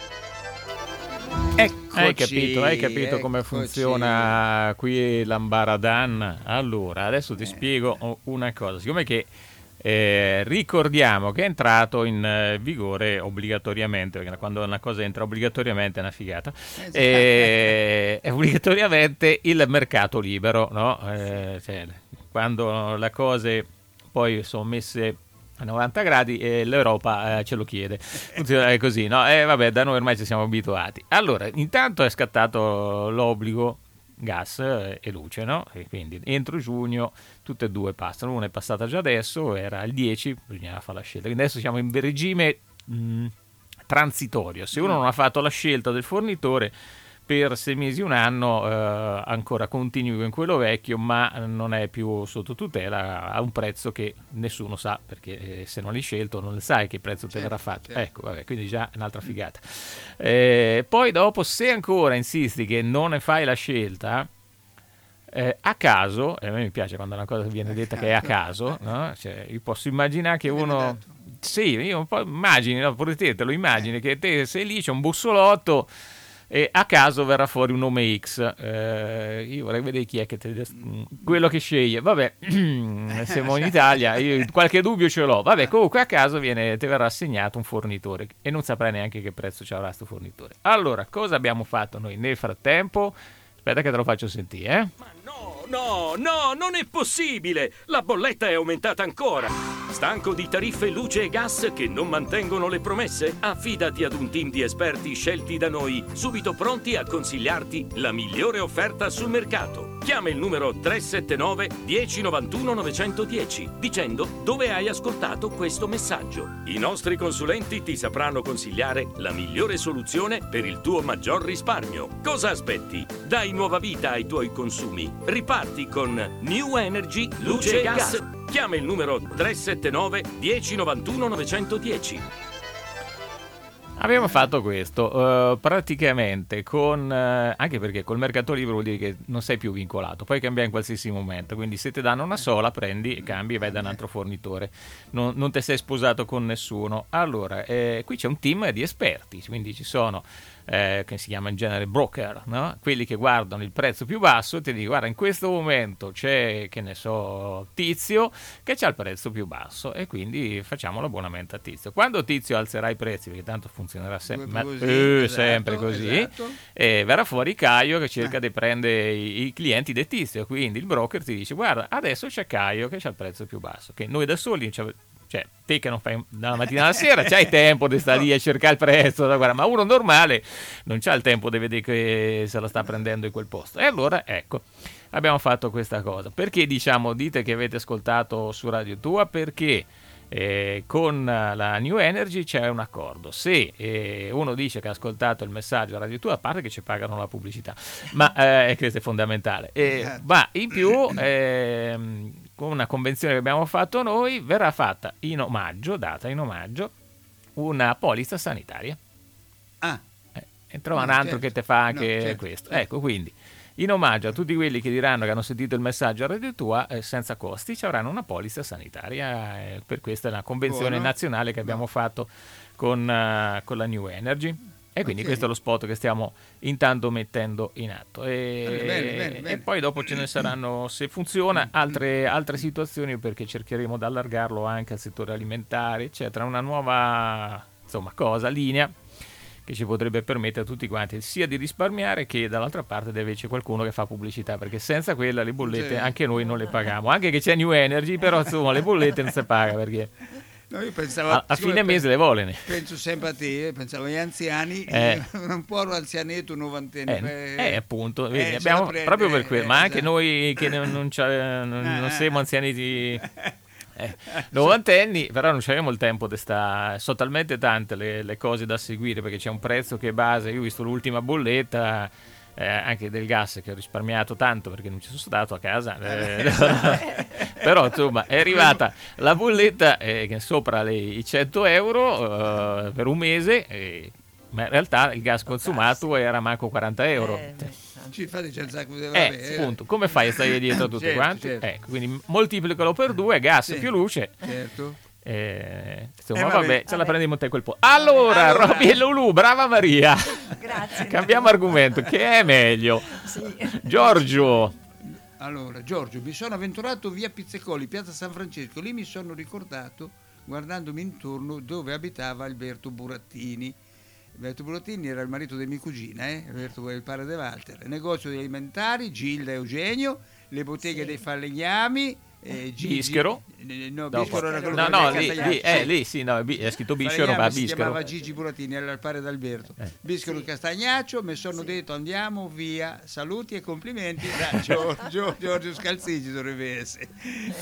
Eccoci, hai capito, hai capito eccoci. come funziona qui l'Ambaradan? Allora, adesso ti spiego una cosa. Siccome che eh, ricordiamo che è entrato in eh, vigore obbligatoriamente, perché quando una cosa entra obbligatoriamente è una figata, esatto. eh, è obbligatoriamente il mercato libero, no? Eh, cioè, quando le cose poi sono messe a novanta gradi e l'Europa eh, ce lo chiede, è così, no? E eh, vabbè, da noi ormai ci siamo abituati. Allora, intanto è scattato l'obbligo gas e luce, no? E quindi entro giugno tutte e due passano. Una è passata già adesso, era il dieci, bisognava fare la scelta. Quindi adesso siamo in regime mh, transitorio. Se uno non ha fatto la scelta del fornitore, per sei mesi, un anno, eh, ancora continui con quello vecchio, ma non è più sotto tutela, a un prezzo che nessuno sa, perché eh, se non l'hai scelto non sai che prezzo certo, te verrà fatto. Certo. Ecco, vabbè, quindi già un'altra figata. Eh, poi dopo, se ancora insisti che non ne fai la scelta, eh, a caso, e a me mi piace quando una cosa viene detta che è a caso, no? Cioè, io posso immaginare che uno... Sì, io un po' immagini, no? Pure te te lo immagini, che te sei lì, c'è un bussolotto, e a caso verrà fuori un nome X. Eh, io vorrei vedere chi è che te, quello che sceglie. Vabbè, siamo in Italia, io qualche dubbio ce l'ho. Vabbè, comunque a caso viene, ti verrà assegnato un fornitore e non saprai neanche che prezzo ci avrà sto fornitore. Allora, cosa abbiamo fatto noi nel frattempo? Aspetta che te lo faccio sentire, eh? Ma no, no, no, non è possibile! La bolletta è aumentata ancora! Stanco di tariffe luce e gas che non mantengono le promesse? Affidati ad un team di esperti scelti da noi, subito pronti a consigliarti la migliore offerta sul mercato. Chiama il numero tre sette nove uno zero nove uno nove uno zero dicendo dove hai ascoltato questo messaggio. I nostri consulenti ti sapranno consigliare la migliore soluzione per il tuo maggior risparmio. Cosa aspetti? Dai nuova vita ai tuoi consumi. Riparti con New Energy Luce e Gas. Chiama il numero tre sette nove uno zero nove uno nove uno zero. Abbiamo fatto questo uh, praticamente con uh, anche perché col mercato libero vuol dire che non sei più vincolato, puoi cambiare in qualsiasi momento, quindi se ti danno una sola prendi e cambi e vai da un altro fornitore, non, non ti sei sposato con nessuno. Allora eh, qui c'è un team di esperti, quindi ci sono eh, che si chiama in genere broker, no? Quelli che guardano il prezzo più basso e ti dicono guarda in questo momento c'è, che ne so, Tizio che c'ha il prezzo più basso e quindi facciamo l'abbonamento a Tizio. Quando Tizio alzerà i prezzi, perché tanto funzionerà sempre, ma, così, eh, esatto, sempre così, esatto. E verrà fuori Caio che cerca Eh. di prendere i, i clienti di Tizio, quindi il broker ti dice guarda adesso c'è Caio che c'ha il prezzo più basso, che noi da soli cioè, cioè te che non fai dalla mattina alla sera c'hai tempo di stare lì a cercare il prezzo, guarda, ma uno normale non c'ha il tempo di vedere che se la sta prendendo in quel posto. E allora ecco, abbiamo fatto questa cosa. Perché diciamo dite che avete ascoltato su Radio Tua? Perché Eh, con la New Energy c'è un accordo. Se eh, uno dice che ha ascoltato il messaggio a Radio Tua, a parte che ci pagano la pubblicità, ma eh, questo è fondamentale, eh, ma in più eh, con una convenzione che abbiamo fatto noi verrà fatta in omaggio, data in omaggio, una polizza sanitaria. Ah, eh, e trova no, un altro certo. che te fa anche No, certo. questo. Ecco, quindi in omaggio a tutti quelli che diranno che hanno sentito il messaggio a Radio Tua, eh, senza costi ci avranno una polizza sanitaria, eh, per questa è una convenzione Buono. nazionale che abbiamo fatto con, uh, con la New Energy. E quindi Ok. questo è lo spot che stiamo intanto mettendo in atto. E, Bene, bene, bene, e bene. poi dopo ce ne saranno, se funziona, altre, altre situazioni, perché cercheremo di allargarlo anche al settore alimentare, eccetera. Una nuova insomma cosa, linea che ci potrebbe permettere a tutti quanti sia di risparmiare che dall'altra parte deve c'è qualcuno che fa pubblicità, perché senza quella le bollette Sì. anche noi non le paghiamo, anche che c'è New Energy, però insomma le bollette non si paga perché no, io pensavo, a, a siccome fine mese le volene. Penso sempre a te, pensavo agli anziani, Eh. un po' l'anzianetto novantenne. Eh, eh, appunto, eh, vedi, ce abbiamo, la prende, proprio per quello, eh, ma anche esatto. noi che non, non, c'ha- non- non Eh, siamo anziani di eh, novantenni, però non abbiamo il tempo di sta, sono talmente tante le, le cose da seguire, perché c'è un prezzo che è base. Io ho visto l'ultima bolletta eh, anche del gas che ho risparmiato tanto perché non ci sono stato a casa, eh, però insomma è arrivata la bolletta eh, che è sopra le, i cento euro eh, per un mese, eh, ma in realtà il gas consumato era manco quaranta euro. Eh, beh, Ci infatti c'è il sacco di Eh, vabbè, appunto, come fai a stare dietro a tutti Certo, quanti? certo. Ecco, quindi moltiplicalo per due, gas Sì. più luce. certo. Eh, insomma, Eh, vabbè, vabbè. ce la Vabbè. prendiamo te quel po'. Allora, Allora. Robby e Lulu, brava Maria. Grazie. Cambiamo argomento, che è meglio. Sì. Giorgio. Allora, Giorgio, mi sono avventurato via Pizzecoli, piazza San Francesco. Lì mi sono ricordato, guardandomi intorno, dove abitava Alberto Burattini. Alberto Burattini era il marito di mia cugina, eh? Alberto è il padre di Walter. Negozio di alimentari, Gilda Eugenio, le botteghe Sì. dei falegnami, eh, Gigi- Bischero? eh, No, Dopo. Bischero era quello No, che no, aveva lì, Castagnaro, lì, eh, sì. lì sì, no, bi- è scritto Bischero, Falegnami ma si Bischero. chiamava Gigi Burattini, era il padre d'Alberto. Eh. Bischero Sì. Castagnaccio, mi sono Sì. detto andiamo via, saluti e complimenti da Giorgio, Giorgio Scalzigi dovrebbe essere.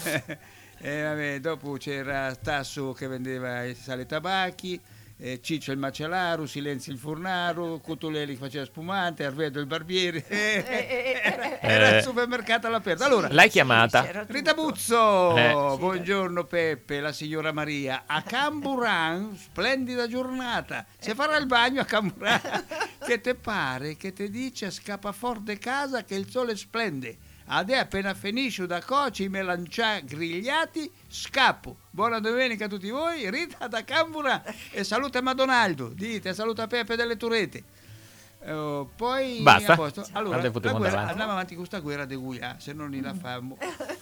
E vabbè, dopo c'era Tasso che vendeva i sale tabacchi, eh, Ciccio il macellaro, Silenzio il fornaro, Cotolelli che faceva spumante, Arvedo il barbiere, Eh, eh, eh, era Eh. il supermercato all'aperto. Allora, L'hai chiamata? c'era tutto. Rita Buzzo, Eh. buongiorno Peppe, la signora Maria. A Camburan, splendida giornata. Si farà il bagno a Camburan. Che te pare che te dice scappa fuori de casa che il sole splende. Adè appena finisce da coci i melancià grigliati, scappo. Buona domenica a tutti voi, Rita da Camburan. E saluta Madonaldo, dite, saluta Peppe delle Turete. Eh, poi Basta? a posto. Allora, Allora la potremo guerra, andare avanti. andiamo avanti con questa guerra di Guia, se non la fammo.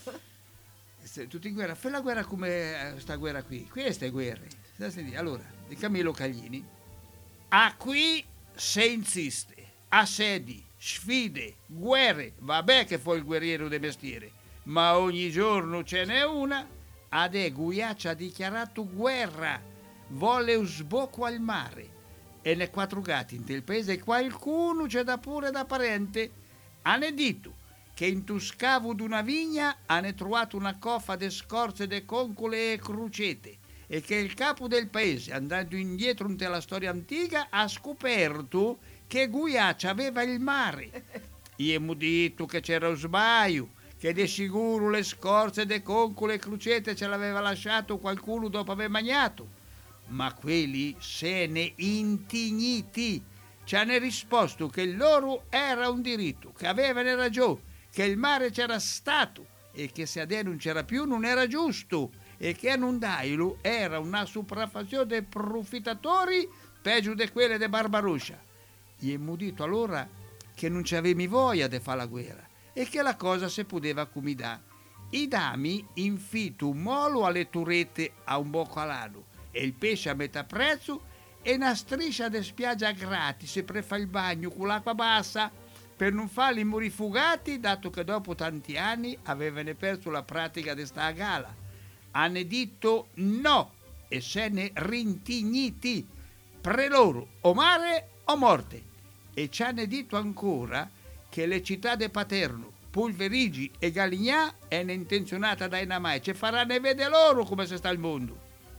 Se- tutti in guerra, fai la guerra come eh, sta guerra qui, queste guerre. Stai a sentire. Allora, di Camillo Caglini, a qui se insiste, assedi, sfide, guerre, vabbè che fu il guerriero di mestiere, ma ogni giorno ce n'è una, Ade Guiaccia ha dichiarato guerra, vuole un sbocco al mare. E ne quattro gatti in tel paese qualcuno c'è da pure da parente. Hanno detto che in tu scavo d'una vigna hanno trovato una coffa de scorze de concole e crucete e che il capo del paese, andando indietro in la storia antica, ha scoperto che Guiaccia aveva il mare. Io mi detto che c'era un sbaglio, che di sicuro le scorze de concole e crucete ce l'aveva lasciato qualcuno dopo aver mangiato. Ma quelli se ne intigniti. Ci hanno risposto che loro era un diritto, che avevano ragione, che il mare c'era stato e che se adesso non c'era più non era giusto e che a non darlo era una sopraffazione dei profittatori peggio di quelle di Barbaroscia. Gli abbiamo detto allora che non c'avevi voglia di fare la guerra e che la cosa si poteva comidare. I dami infitto un molo alle turette a un bocco all'anno e il pesce a metà prezzo e una striscia di spiaggia gratis per fare il bagno con l'acqua bassa per non farli morifugati, dato che dopo tanti anni avevano perso la pratica di sta gala. Hanno detto no e se ne rintigniti pre loro o mare o morte. E ci hanno detto ancora che le città de Paterno, Pulverigi e Galignà erano intenzionate da Enamai, ci faranno vedere loro come si sta il mondo.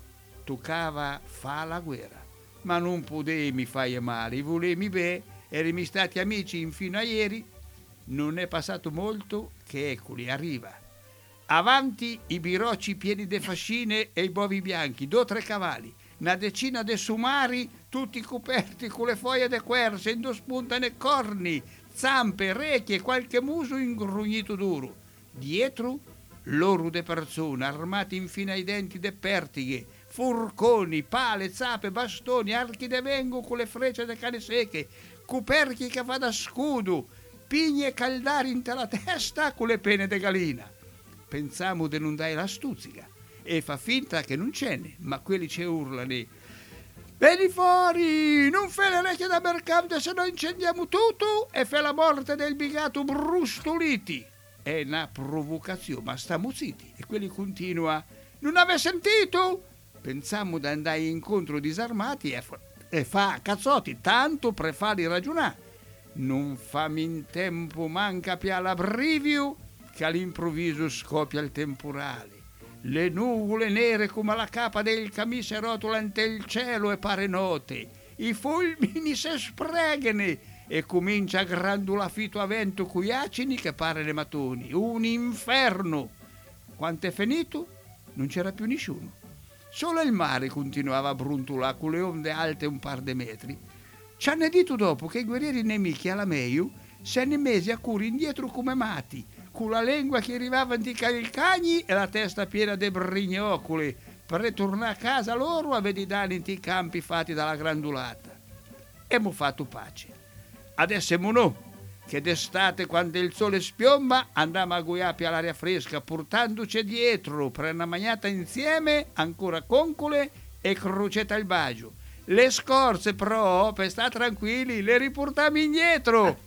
Toccava fa la guerra, ma non potevi fare male, volemi bene, erano stati amici fino a ieri, non è passato molto che eccoli, arriva. Avanti i birocci pieni di fascine e i bovi bianchi, due o tre cavalli, una decina di sumari, tutti coperti con le foglie de querce, in due spuntane corni, zampe, orecchie e qualche muso ingrugnito duro. Dietro loro de persone, armati infino ai denti de pertighe, furconi, pale, zappe, bastoni, archi de vengo con le frecce de cane secche, coperchi che va da scudo, pigne caldari in la testa con le pene de galina. Pensiamo di non dare la stuzzica e fa finta che non ce n'è, ma quelli ci urlano: vieni fuori, non fai le orecchie da mercante se no incendiamo tutto e fai la morte del bigato brustoliti. È una provocazione, ma stiamo zitti. E quelli continua: non avete sentito? Pensiamo di andare incontro disarmati e fa, e fa cazzotti, tanto per farli ragionare. Non fammi in tempo manca più l'abbrivio che all'improvviso scoppia il temporale. Le nuvole nere come la capa del camice rotolano il cielo e pare note. I fulmini si spregano e comincia a grandula fito a vento coi acini che pare le matoni. Un inferno! Quanto è finito? Non c'era più nessuno. Solo il mare continuava a brontolare con le onde alte un par di metri. Ci hanno detto dopo che i guerrieri nemici alla meglio se ne mesi a curi indietro come matti, con la lingua che arrivava di calcagni e la testa piena di brignocoli, per tornare a casa loro a vedere i danni in campi fatti dalla grandulata. Abbiamo fatto pace. Adesso siamo noi, che d'estate, quando il sole spiomba, andiamo a guiare all'aria fresca, portandoci dietro per una magnata insieme, ancora concole e crocetta al bagio. Le scorze, però, per stare tranquilli, le riportiamo indietro.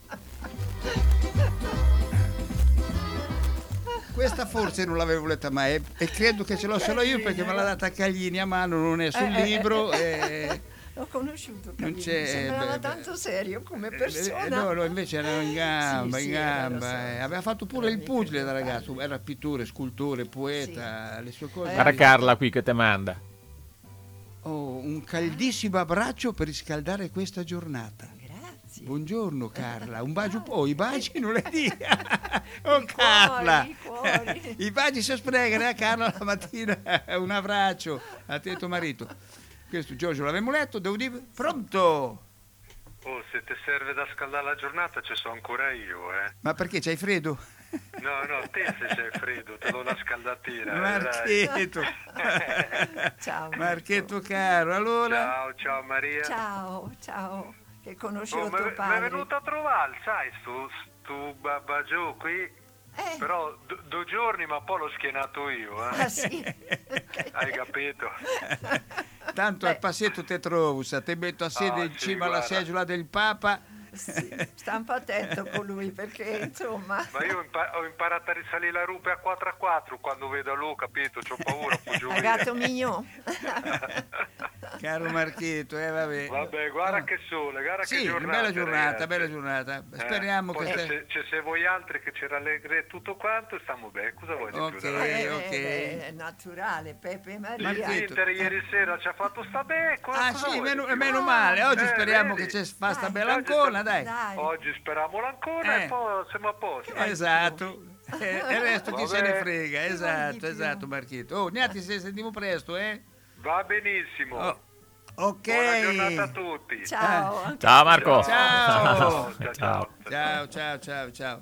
Questa forse non l'avevo letta mai e credo che ce l'ho solo io perché me l'ha data Caglini a mano, non è sul libro. E... L'ho conosciuto, non c'è, sembrava beh, tanto serio come eh, persona. No, no, invece era in gamba, Sì, in sì, gamba. so. eh. Aveva fatto pure Era il pugile da ragazzo, era pittore, scultore, poeta, Sì. le sue cose. Guarda Carla qui che te manda. Oh, un caldissimo abbraccio per riscaldare questa giornata. Grazie. Buongiorno Carla, un bacio poi, oh, i baci non le dia. Oh I Carla, cuori, i cuori. i baci si spregano a Carla la mattina, un abbraccio a te e tuo marito. Questo Giorgio l'avevamo letto, devo dire, pronto? Oh, se ti serve da scaldare la giornata ci sono ancora io, eh. Ma perché c'hai freddo? No, no, te se c'hai freddo, te do una scaldatina. Marchetto. Ciao. Marchetto caro, allora? Ciao, ciao Maria. Ciao, ciao, che conoscevo Oh, tuo mi è padre. venuto a trovare, sai, stu, stu babbagiò qui. Eh. Però d- due giorni, ma poi l'ho schienato io, eh. Ah sì? Hai capito? Tanto al passetto te trovo, se te metto a sedere Ah, in sì, cima alla guarda. seggiola del Papa Sì, sta un po' attento con lui perché insomma. Ma io ho, impa- ho imparato a risalire la rupe a quattro a quattro quando vedo lui, capito? C'ho paura, fuggio via. Gatto mignon. Caro Marchetto, eh vabbè. Vabbè, guarda Ah. che sole, guarda Sì, che giornata. bella giornata, ragazzi. bella giornata. Eh, Speriamo poi che se, stai- se, se voi altri che ci rallegri tutto quanto, stiamo bene. Cosa vuoi di Ok, più? dai? ok. Eh, È naturale, Pepe e Maria. L'Inter ieri sera ci ha fatto sta bene. Ah sì, meno, meno male. Oggi Eh, speriamo vedi? che ci fa sta Dai, bella oggi ancona, sta- dai. Oggi speriamo l'ancona Eh. e poi siamo a posto. Esatto. E il resto chi se ne Vabbè. frega. Esatto, esatto, Marchetto. Oh, Niati, se sentiamo presto, eh? Va benissimo. Oh, ok. Buona giornata a tutti. Ciao. Ciao Marco. Ciao. Ciao, ciao. Ciao, ciao, ciao, ciao.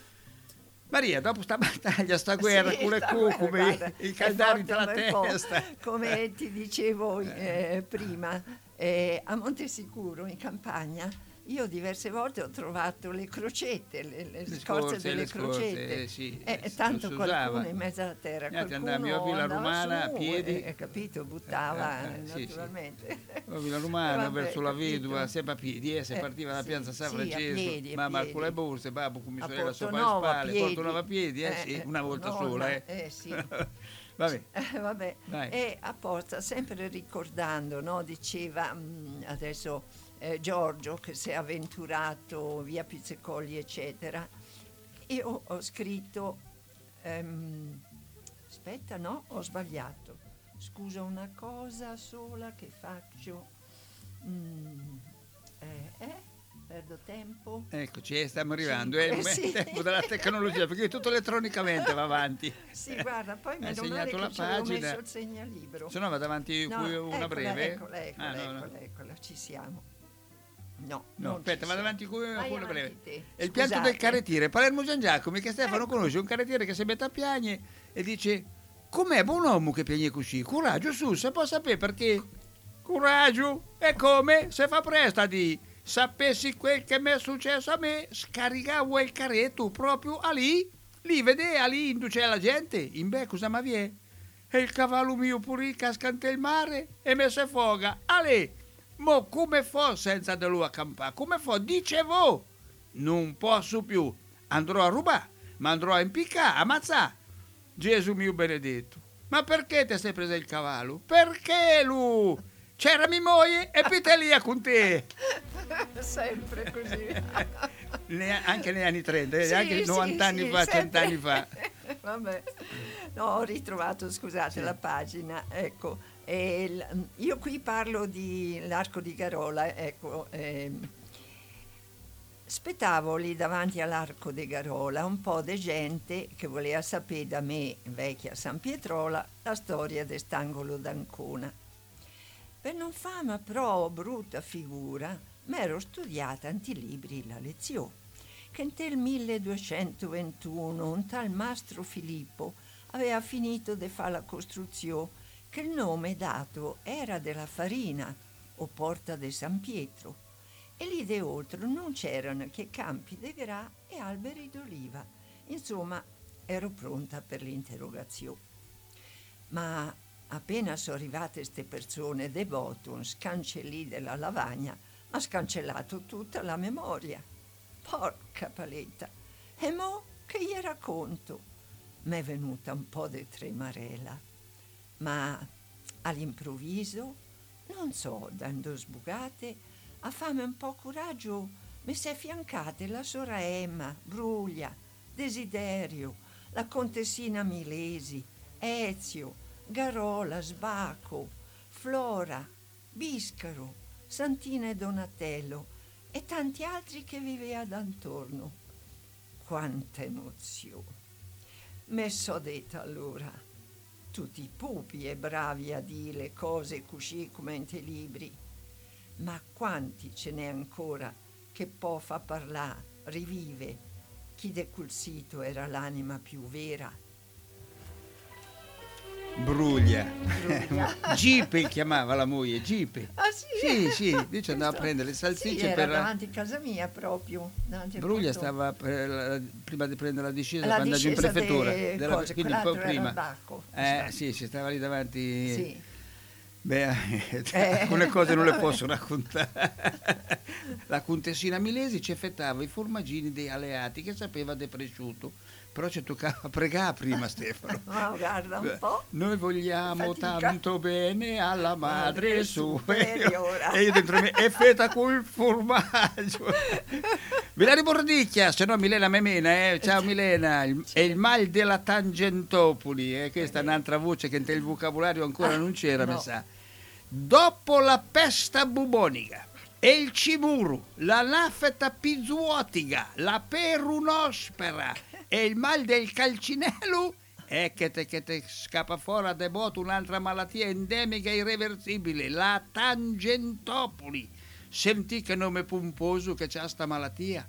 Maria, dopo sta battaglia, sta guerra Sì, con le sta guerra, cucume, guarda, i è caldari forte tra un la bel po'. testa. Come ti dicevo eh, prima, eh, a Montesicuro, in campagna, io diverse volte ho trovato le crocette, le, le Le scorze scorze, delle le scorze, crocette. eh, sì, Eh, eh, tanto non si qualcuno usava. in mezzo alla terra, Gli altri qualcuno andavano a Villa andava Romana su, a piedi. eh, capito, buttava Eh, eh, sì, sì. naturalmente. A Villa Romana, Eh, vabbè, verso la capito. vedova, sempre a piedi, eh, se Eh, partiva da sì, Piazza San sì, a Francesco, piedi, a mamma piedi. con le borse, babbo con mia A sorella sopra le Portonova, a spalle, piedi. Portonova a piedi, eh, Eh, sì, eh, una volta nonna, sola, eh. eh, sì. Vabbè. Eh, vabbè. Dai. E apposta, sempre ricordando, no? Diceva mh, adesso eh, Giorgio che si è avventurato via Pizzecogli, eccetera. Io ho scritto, ehm, aspetta, no, ho sbagliato. Scusa una cosa sola che faccio. Mm, eh, eh, perdo tempo. Eccoci, eh, stiamo arrivando, è il Cinque, sì. tempo della tecnologia, perché tutto elettronicamente va avanti. Sì, guarda, poi Hai meno male segnato che la ci avevo pagina. messo il segnalibro. Se no va davanti No, qui una eccola, breve. Eccola, eccola, Ah, no, no. eccola, eccola, ci siamo. No, No, non aspetta, ci va siamo. davanti qui una Vai una avanti breve. te. È il pianto Scusate. del carrettiere, Palermo Gian Giacomi, che Stefano Ecco. conosce, un carrettiere che si mette a piagne e dice: com'è buon uomo che piagne così? Coraggio su, se può sapere perché. Coraggio, e come? Se fa presto a di. Sapessi quel che mi è successo a me, scaricavo il carretto proprio a lì, lì vedeva, lì induce la gente, in beh cosa ma vi è? E il cavallo mio pure cascante il mare e me se foga, ale, mo come fo senza di lui accampare, come fo? Dicevo, non posso più, andrò a rubare, ma andrò a impiccare, ammazzare. Gesù mio benedetto, ma perché ti sei preso il cavallo? Perché lui? C'era mia moglie e pitelia con te. Sempre così. Ne- anche negli anni trenta, eh, Sì, anche sì, novanta anni sì, fa, sempre. cento anni fa. Vabbè. No, ho ritrovato, scusate, Sì. la pagina, ecco. E il- io qui parlo di l'Arco di Garola, ecco. ehm, Spettavo lì davanti all'Arco di Garola un po' di gente che voleva sapere da me, vecchia San Pietrola, la storia di st'angolo d'Ancona. Per non fama però brutta figura, m'ero studiata tanti libri la lezione, che nel milleduecentoventuno un tal Mastro Filippo aveva finito di fare la costruzione, che il nome dato era della Farina o Porta di San Pietro, e lì de oltre non c'erano che campi di gra e alberi d'oliva. Insomma, ero pronta per l'interrogazione. Ma appena sono arrivate ste persone devote, un scancellì della lavagna, ha scancellato tutta la memoria. Porca paletta! E mo che gli racconto? M'è venuta un po' di tremarela, ma all'improvviso, non so, dando sbugate, a farmi un po' coraggio, mi si è fiancate la sora Emma, Bruglia, Desiderio, la contessina Milesi, Ezio, Garola, Sbaco, Flora, Biscaro, Santina e Donatello e tanti altri che viveva d'antorno. Quanta emozione! Me so detta allora, tutti pupi e bravi a dire le cose così come in te libri, ma quanti ce n'è ancora che può fa parlare, rivive, chi de quel sito era l'anima più vera. Bruglia. Bruglia. Gipe chiamava la moglie, Gipe. Ah sì? Sì, sì, dice andava a prendere le Sì, salsicce era per... davanti a casa mia proprio. davanti al Bruglia portone. stava per la- prima di prendere la discesa La per andare giù in discesa prefettura. de- Della- cose, quindi un po' quell'altro era prima. il Bacco. Eh, sì, si stava lì davanti. Sì. Beh, eh. alcune cose non le posso raccontare. La contessina Milesi ci effettava i formaggini dei alleati che sapeva de prosciutto, però ci toccava pregare prima, Stefano. Ma guarda un po'. Noi vogliamo Fatica. tanto bene alla madre, madre sua superiore. E io dentro me è fetta col formaggio. Ve la ribordicchia, se no Milena Memena, eh. Ciao Milena. Il, è il mal della Tangentopoli, eh. Questa è un'altra voce che nel vocabolario ancora non c'era, no. Mi sa. Dopo la pesta bubonica e il cimuru, la nafeta pizzuotiga, la perunospera e il mal del calcinello, è che te, che te scappa fuori a debotto un'altra malattia endemica e irreversibile, la Tangentopoli. Senti che nome pomposo che c'ha sta malattia?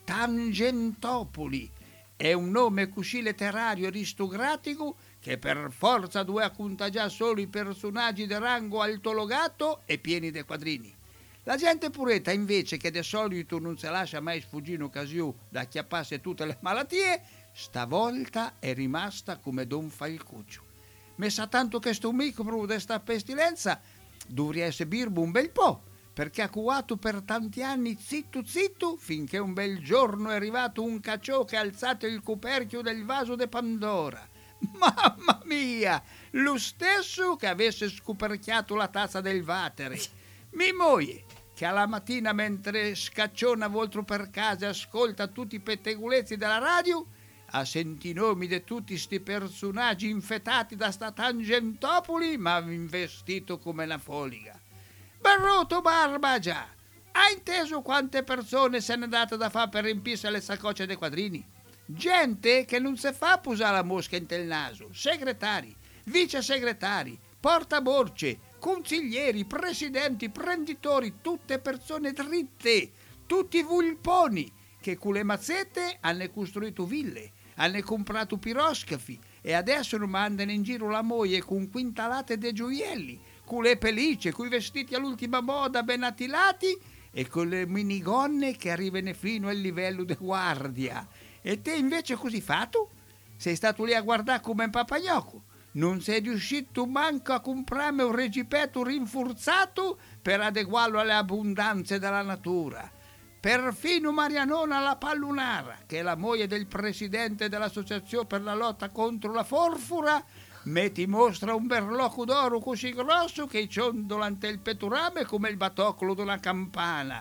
Tangentopoli. È un nome così letterario aristocratico che per forza doveva contagiare solo i personaggi di rango altologato e pieni di quadrini. La gente puretta, invece, che di solito non si lascia mai sfuggire un'occasione da acchiapparsi tutte le malattie, stavolta è rimasta come Don Falcuccio. Messa tanto che sto micro di sta pestilenza dovrebbe essere birbo un bel po', perché ha cuato per tanti anni zitto zitto finché un bel giorno è arrivato un cacciò che ha alzato il coperchio del vaso de Pandora. Mamma mia, lo stesso che avesse scoperchiato la tazza del vatere. Mi moglie, che alla mattina mentre scacciona voltro per casa e ascolta tutti i pettegolezzi della radio, ha sentito i nomi di tutti sti personaggi infettati da sta Tangentopoli, ma investito come una foliga. Barroto Barba già, ha inteso quante persone se n'è date da fare per riempirsi le saccocce dei quadrini? Gente che non si fa posare la mosca in tel naso, segretari, vice segretari, portaborce, consiglieri, presidenti, prenditori, tutte persone dritte, tutti vulponi che con le mazzette hanno costruito ville, hanno comprato piroscafi e adesso mandano in giro la moglie con quintalate de gioielli, con le pellicce, con i vestiti all'ultima moda ben attilati e con le minigonne che arrivano fino al livello di guardia. E te invece così fatto? Sei stato lì a guardare come un papagnocco. Non sei riuscito manco a comprarmi un reggipetto rinforzato per adeguarlo alle abbondanze della natura. Perfino Marianona la Pallunara, che è la moglie del presidente dell'associazione per la lotta contro la forfura, me ti mostra un berlocco d'oro così grosso che ciondola ante il petturame come il batoccolo d'una campana.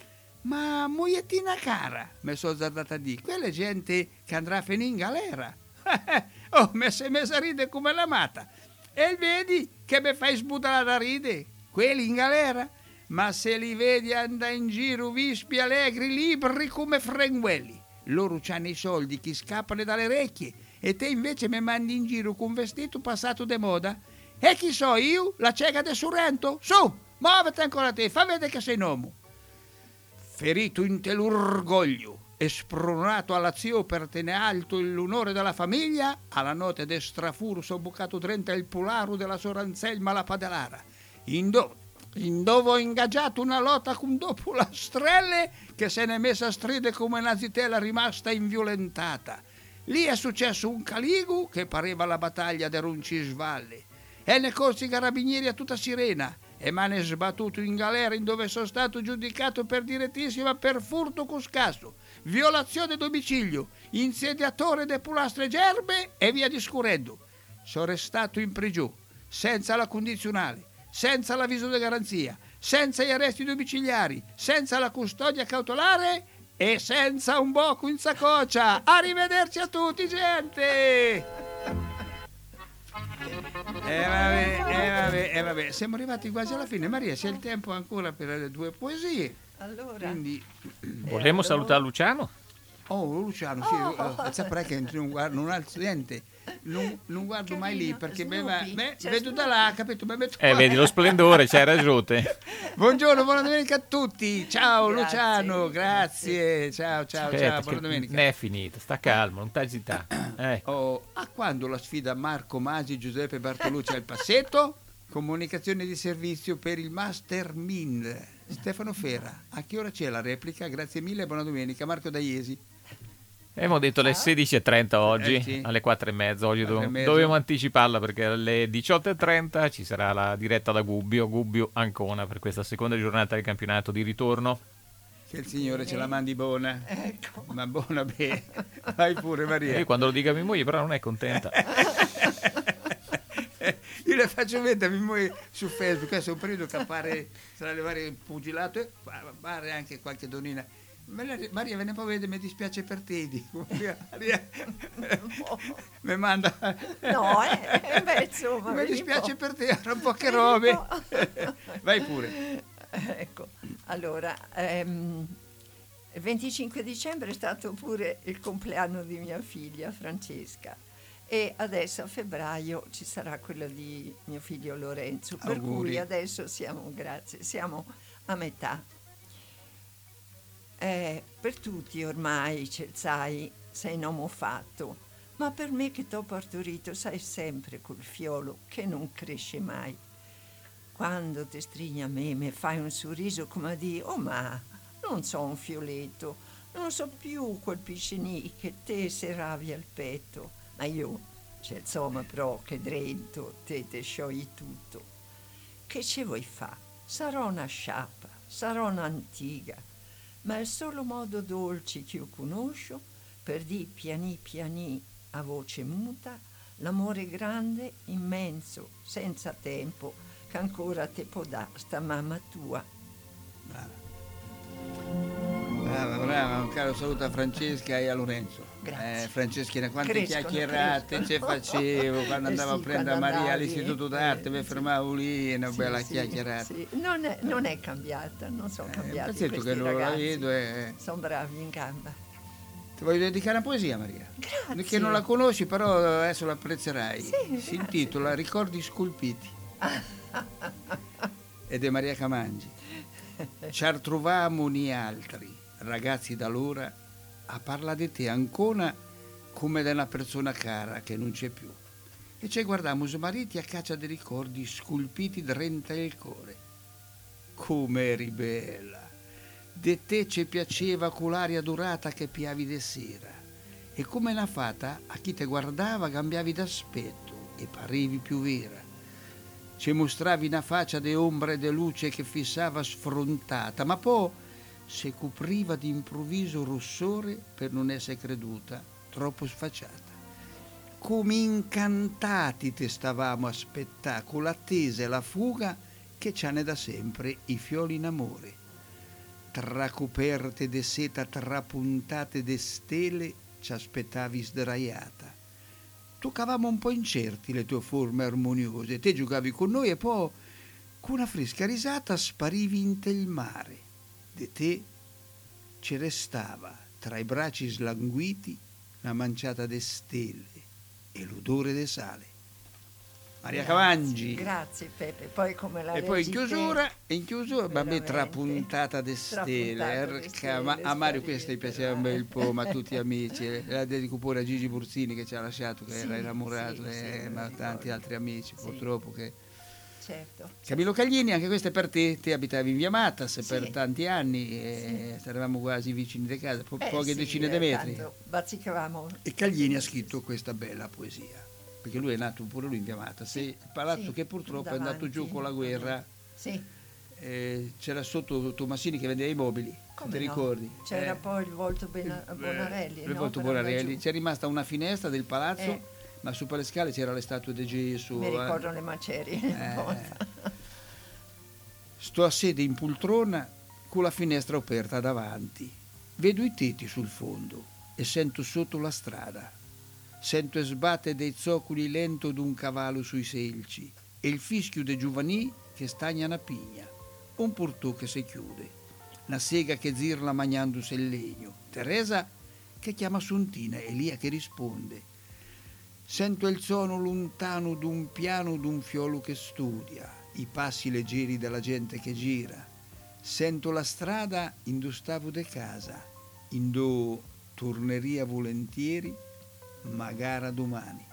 Ma mogliettina cara, mi sono azzardata a dire, quella è gente che andrà a finire in galera. Oh, mi sei messa a ridere come la mata. E vedi che mi fai sbudare da ride? Quelli in galera? Ma se li vedi andare in giro vispi allegri, liberi come frenguelli. Loro c'hanno i soldi, chi scappano dalle orecchie, e te invece mi mandi in giro con un vestito passato de moda? E chi so io? La cieca del Sorrento? Su, muoviti ancora te, fa vedere che sei un uomo. Ferito in te l'orgoglio e spronato all'azione per tenere alto l'onore della famiglia, alla notte de strafuro so bucato drenta il polaro della sor Anselma la Padelara. Indo, indove ho ingaggiato una lotta con dopo la strelle che se n'è messa a stride come una zitella rimasta inviolentata. Lì è successo un caligu che pareva la battaglia de Roncisvalle. E ne corsi i carabinieri a tutta sirena e m'hanno sbattuto in galera in dove sono stato giudicato per direttissima per furto con scasso, violazione domicilio, insediatore de pulastre gerbe e via discorrendo. Sono restato in prigione, senza la condizionale, senza l'avviso di garanzia, senza gli arresti domiciliari, senza la custodia cautelare e senza un bocco in saccoccia. Arrivederci a tutti, gente! Eh vabbè, eh vabbè, eh vabbè, siamo arrivati quasi alla fine. Maria, c'è il tempo ancora per le due poesie. Allora. Quindi... Vogliamo allora... salutare Luciano? Oh, Luciano, sì, oh, uh, saprai che non guardo, non alzo niente, non, non guardo mai lì perché me, me, vedo da là, capito? Me metto eh, qua. Vedi lo splendore, c'hai ragione. Buongiorno, buona domenica a tutti. Ciao grazie, Luciano, grazie. grazie. Ciao, ciao, Aspetta, ciao, buona domenica. Ne è finita, sta calmo, non t'agitare. Eh. Oh, a quando la sfida Marco Masi, Giuseppe Bartolucci al passetto? Comunicazione di servizio per il Master Min. Stefano Fera, a che ora c'è la replica? Grazie mille, buona domenica. Marco Daiesi. E abbiamo detto alle sedici e trenta oggi, Eh, sì. alle quattro e mezza. Oggi Quattro e dove- mezza. dovevamo anticiparla perché alle diciotto e trenta ci sarà la diretta da Gubbio, Gubbio Ancona, per questa seconda giornata del campionato di ritorno. Che il Signore ce la mandi buona. Ecco. Ma buona bene. Vai pure Maria. E quando lo dica mia moglie però non è contenta. Io le faccio vedere a mia moglie su Facebook, questo è un periodo che appare tra le varie pugilato e appare anche qualche donnina. Maria, Maria ve ne può vedere, mi dispiace per te, dico. Maria mi manda. No, eh, beh, insomma, mi vedi dispiace un po'. per te, erano poche Vedi robe. un po'. Vai pure. Ecco, allora, ehm, il venticinque dicembre è stato pure il compleanno di mia figlia Francesca e adesso a febbraio ci sarà quello di mio figlio Lorenzo, per Auguri. cui adesso siamo, grazie, siamo a metà. Eh, per tutti ormai, ce- sai, sei un uomo fatto, ma per me che t'ho partorito sai sempre quel fiolo che non cresce mai. Quando ti stringi a me, mi fai un sorriso come a dire, oh ma, non so un fioletto, non so più quel piscinì che te serravi al petto, ma io, c'è insomma però che dentro te te sciogli tutto. Che ci vuoi fa? Sarò una sciappa, sarò un'antica, ma è il solo modo dolce che io conosco per dire piani piani a voce muta l'amore grande, immenso, senza tempo, che ancora te può dare sta mamma tua. Brava, brava, un caro saluto a Francesca e a Lorenzo. Grazie. Eh, Franceschina, quante Crescono, chiacchierate ci crescono. facevo quando Eh andavo sì, a prendere quando Maria andavi, all'istituto eh, d'arte, eh, mi sì. fermavo lì, una Sì, bella sì, chiacchierata. sì. Non, è, non è cambiata, non sono cambiati pezzetto questi che non la ragazzi. vedo e- Sono bravi in gamba. Ti voglio dedicare una poesia, Maria. Grazie. Perché non la conosci, però adesso la apprezzerai. Sì, si grazie. intitola Ricordi scolpiti. Ed è Maria Camangi. Ci ritrovamo ni altri, ragazzi d'allora, a parlare di te ancora come di una persona cara che non c'è più. E ci guardiamo su mariti a caccia dei ricordi scolpiti drenta il cuore. Come eri bella! De te ci piaceva quell'aria dorata che piavi de sera. E come una fata, a chi te guardava cambiavi d'aspetto e parivi più vera. Ci mostravi una faccia de ombra e de luce che fissava sfrontata, ma poi si copriva di improvviso rossore per non essere creduta, troppo sfacciata. Come incantati te stavamo a aspettare con l'attesa e la fuga che c'hanno da sempre i fioli in amore. Tra coperte de seta trapuntate de stelle ci aspettavi sdraiata. Toccavamo un po' incerti le tue forme armoniose, te giocavi con noi e poi con una fresca risata sparivi in tel mare. De te ci restava tra i bracci slanguiti la manciata de stelle e l'odore de sale. Maria Grazie, Camangi. Grazie Pepe, poi come la E poi in leggi te- chiusura, in chiusura, ma me Veramente. trapuntata de stelle, Trapuntata de erca, ma stelle, a Mario sta questa gli dietro, piaceva un eh. bel po', ma tutti amici, la dedico pure a Gigi Burzini che ci ha lasciato, che Sì, era innamorato, sì, eh, sì, ma mi tanti ricordo. altri amici Sì. purtroppo che... Certo. Camillo Caglini, anche questo è per te, te abitavi in via Matas Sì. per tanti anni e eravamo quasi vicini di casa, po- Eh poche sì, decine eh, di metri. tanto bazzicavamo. E Caglini ha scritto questa bella poesia, perché lui è nato pure lui in via Matas, e il palazzo sì, che purtroppo è andato davanti. giù con la guerra. Sì, Eh, c'era sotto Tomassini che vendeva i mobili, come ti no? ricordi? C'era Eh, poi il volto Bena- Bonarelli. il no? volto Però Bonarelli. laggiù. C'è rimasta una finestra del palazzo, Eh. ma su per le scale c'era le statue di Gesù. Mi eh. ricordo le macerie. Eh. Sto a sede in poltrona con la finestra aperta davanti. Vedo i tetti sul fondo e sento sotto la strada. Sento e sbatte dei zoccoli lento d'un cavallo sui selci e il fischio dei giovanì che stagna una pigna. Un portò che si chiude, una sega che zirla magnandosi il legno, Teresa che chiama Sontina, Elia che risponde. Sento il suono lontano d'un piano d'un fiolo che studia, i passi leggeri della gente che gira. Sento la strada indo stavo de casa, indo torneria volentieri, magari domani.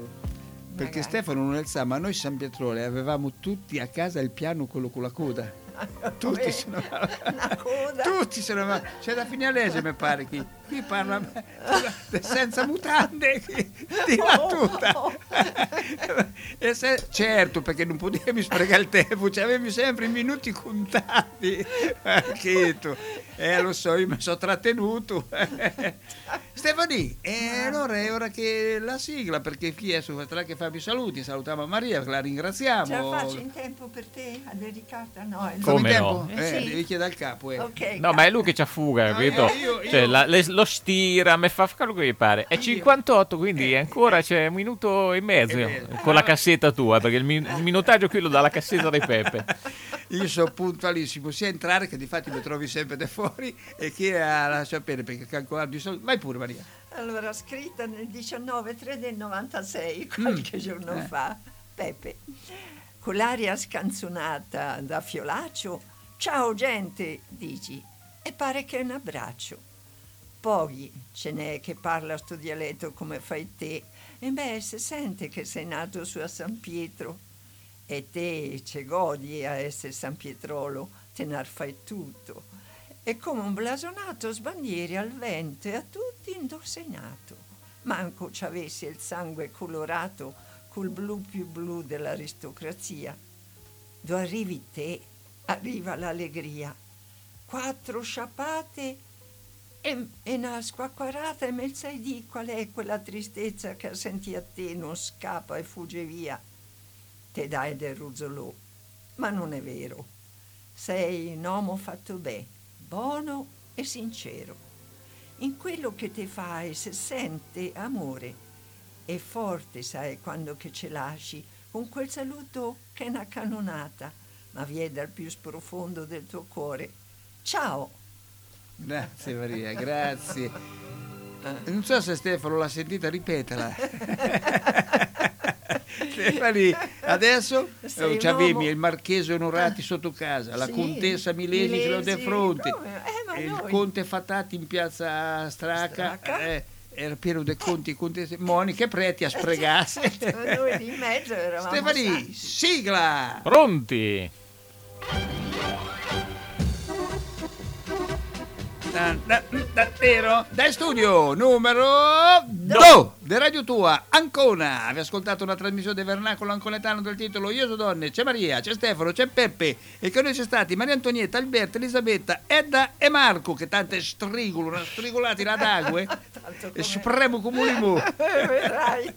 Perché Magari. Stefano non sa, ma noi San Pietrone avevamo tutti a casa il piano quello con la coda. Tutti sono tutti sono ma c'è da fine a legge mi pare qui qui parla senza mutande di la tutta e se, certo perché non potevi sprecare il tempo c'avevi sempre i minuti contati che tu eh lo so io mi sono trattenuto Stefani e allora è ora che la sigla perché chi è su Fatrà che Fabio saluti salutiamo Maria la ringraziamo ce la faccio in tempo per te a dedicata no è come tempo? no? Eh, Sì. devi chiedere al capo eh. Okay, No, ma è lui che c'ha fuga, No, capito? io- io- Cioè, io- la- le- lo stira, mi fa quello che gli pare. È cinquantotto, quindi ancora c'è un minuto e mezzo È vero. con la cassetta tua, perché il, min- il minutaggio qui lo dà la cassetta dei Peppe. Io sono puntualissimo sia entrare che di fatti mi trovi sempre da fuori e chi ha la sapere perché calcolare di solito vai pure Maria allora scritta nel diciannove tre del novantasei qualche Mm. giorno Eh. fa Peppe con l'aria scanzonata da Fiolaccio ciao gente dici e pare che è un abbraccio poi ce n'è che parla sto dialetto come fai te e beh si sente che sei nato su a San Pietro e te ce godi a essere San Pietrolo te ne fai tutto e come un blasonato sbandieri al vento e a tutti indossenato manco ci avessi il sangue colorato col blu più blu dell'aristocrazia dove arrivi te arriva l'allegria quattro sciappate e, e una squacquarata e me sai di qual è quella tristezza che senti a te non scappa e fugge via te dai del ruzzolò ma non è vero sei un uomo fatto bene buono e sincero in quello che te fai se sente amore e forte sai quando che ce lasci con quel saluto che è una cannonata ma viene dal più sprofondo del tuo cuore ciao grazie Maria grazie non so se Stefano l'ha sentita ripetela Stefani adesso Sei eh, un c'avevi uomo- il marchese Onorati sotto casa la Sì, contessa Milesi ce l'ho di Milesi, fronte come? Eh, ma il noi- conte Fatati in piazza Straca, Straca? eh, era pieno di conti contesse Monica e preti a spregarsi noi di mezzo eravamo Stefani santi. sigla Pronti? Da- da- davvero? Dal studio numero due di Radio Tua Ancona avevi ascoltato una trasmissione del vernacolo anconetano del titolo Io so donne, c'è Maria, c'è Stefano, c'è Peppe e con noi c'è stati Maria Antonietta, Alberto, Elisabetta, Edda e Marco che tante strigolo, strigolati là d'acque e supremo come un limone Vedrai.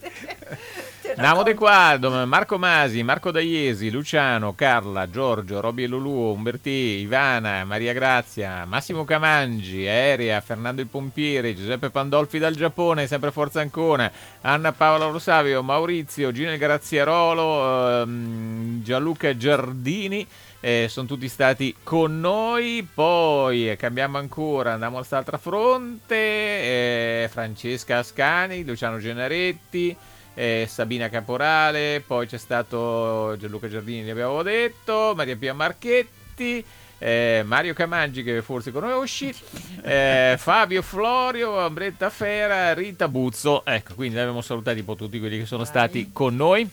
Andiamo di qua, dom- Marco Masi, Marco Daiesi, Luciano, Carla, Giorgio, Roby e Lulù, Umbertì, Ivana, Maria Grazia, Massimo Camangi, Aerea, Fernando il Pompiere, Giuseppe Pandolfi dal Giappone, sempre Forza Ancona, Anna Paola Rosavio, Maurizio, Gino il Graziarolo, ehm, Gianluca Giardini, eh, sono tutti stati con noi. Poi eh, cambiamo ancora, andiamo a quest'altra fronte, eh, Francesca Ascani, Luciano Genaretti, eh, Sabina Caporale, poi c'è stato Gianluca Giardini, li abbiamo detto, Maria Pia Marchetti, eh, Mario Camangi che forse conosci, eh, Fabio Florio, Ambretta Fera, Rita Buzzo. Ecco, quindi abbiamo salutati un po' tutti quelli che sono stati con noi.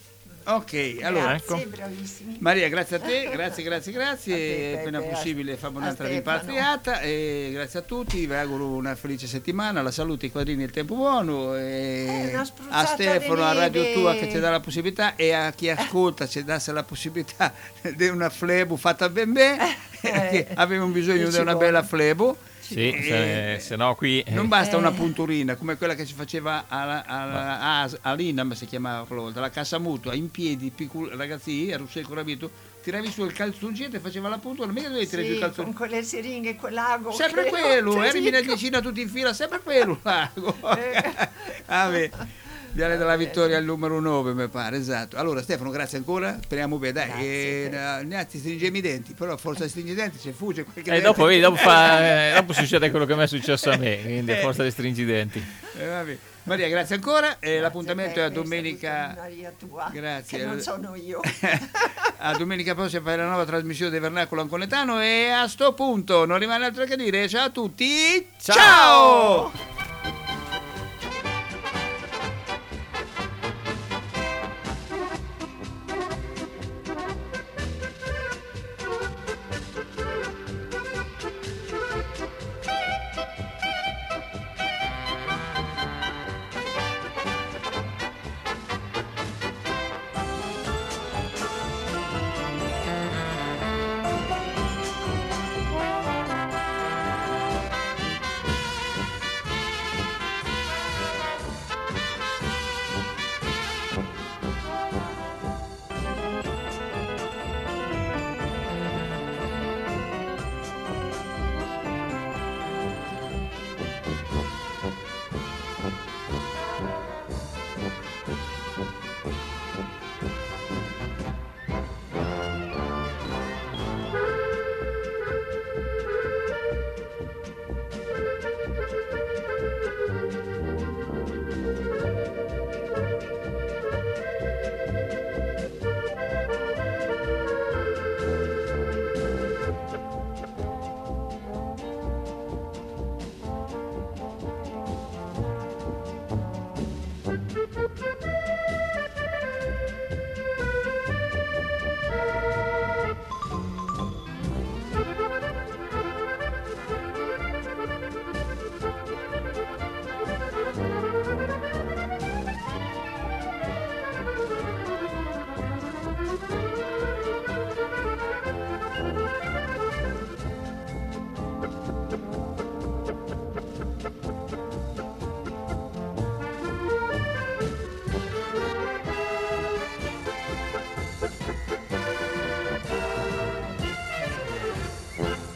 ok allora Grazie, ecco. bravissimi. Maria, grazie a te, grazie, grazie, grazie. A te, Appena Peppe, possibile a- famo a un'altra Stefano. rimpatriata. E grazie a tutti, vi auguro una felice settimana. La salute, i quadrini e il tempo buono. E Eh, una a spruzzata Stefano, di a Radio neve. Tua che ci dà la possibilità e a chi ascolta ci dasse la possibilità di una flebo fatta ben bene. Che avevamo bisogno che di ci una vuole. bella flebo. Sì, Eh, se, se no qui... eh, Non basta Eh. una punturina come quella che si faceva alla, alla, a- all'Inam, si chiamava quella volta, la cassa mutua, in piedi, piccolo, ragazzi, ero secco rabito, tiravi su il calzoncino e faceva la puntura, mica dovevi tirare giù il Sì, calzoncino. con quelle siringhe, quell'ago. Sempre che- quello, te eri una dico. decina tutti in fila, sempre quello l'ago. Eh. Vabbè. Viale della Vittoria al numero nove, mi pare, esatto. Allora Stefano, grazie ancora, speriamo bene, dai, Grazie, eh, Peppe. ne- ti stringiamo i denti, però forza di stringere i denti se fugge qualche E dente. dopo, vedi, dopo, fa, eh, dopo succede quello che mi è successo a me, quindi a forza di stringidenti. Eh, vabbè. Maria, grazie ancora. E Grazie, l'appuntamento è a Peppe, domenica. saluto Maria tua, Grazie. che non sono io. A domenica prossima per la nuova trasmissione del Vernacolo Anconetano. E a sto punto non rimane altro che dire. Ciao a tutti. Ciao! Ciao!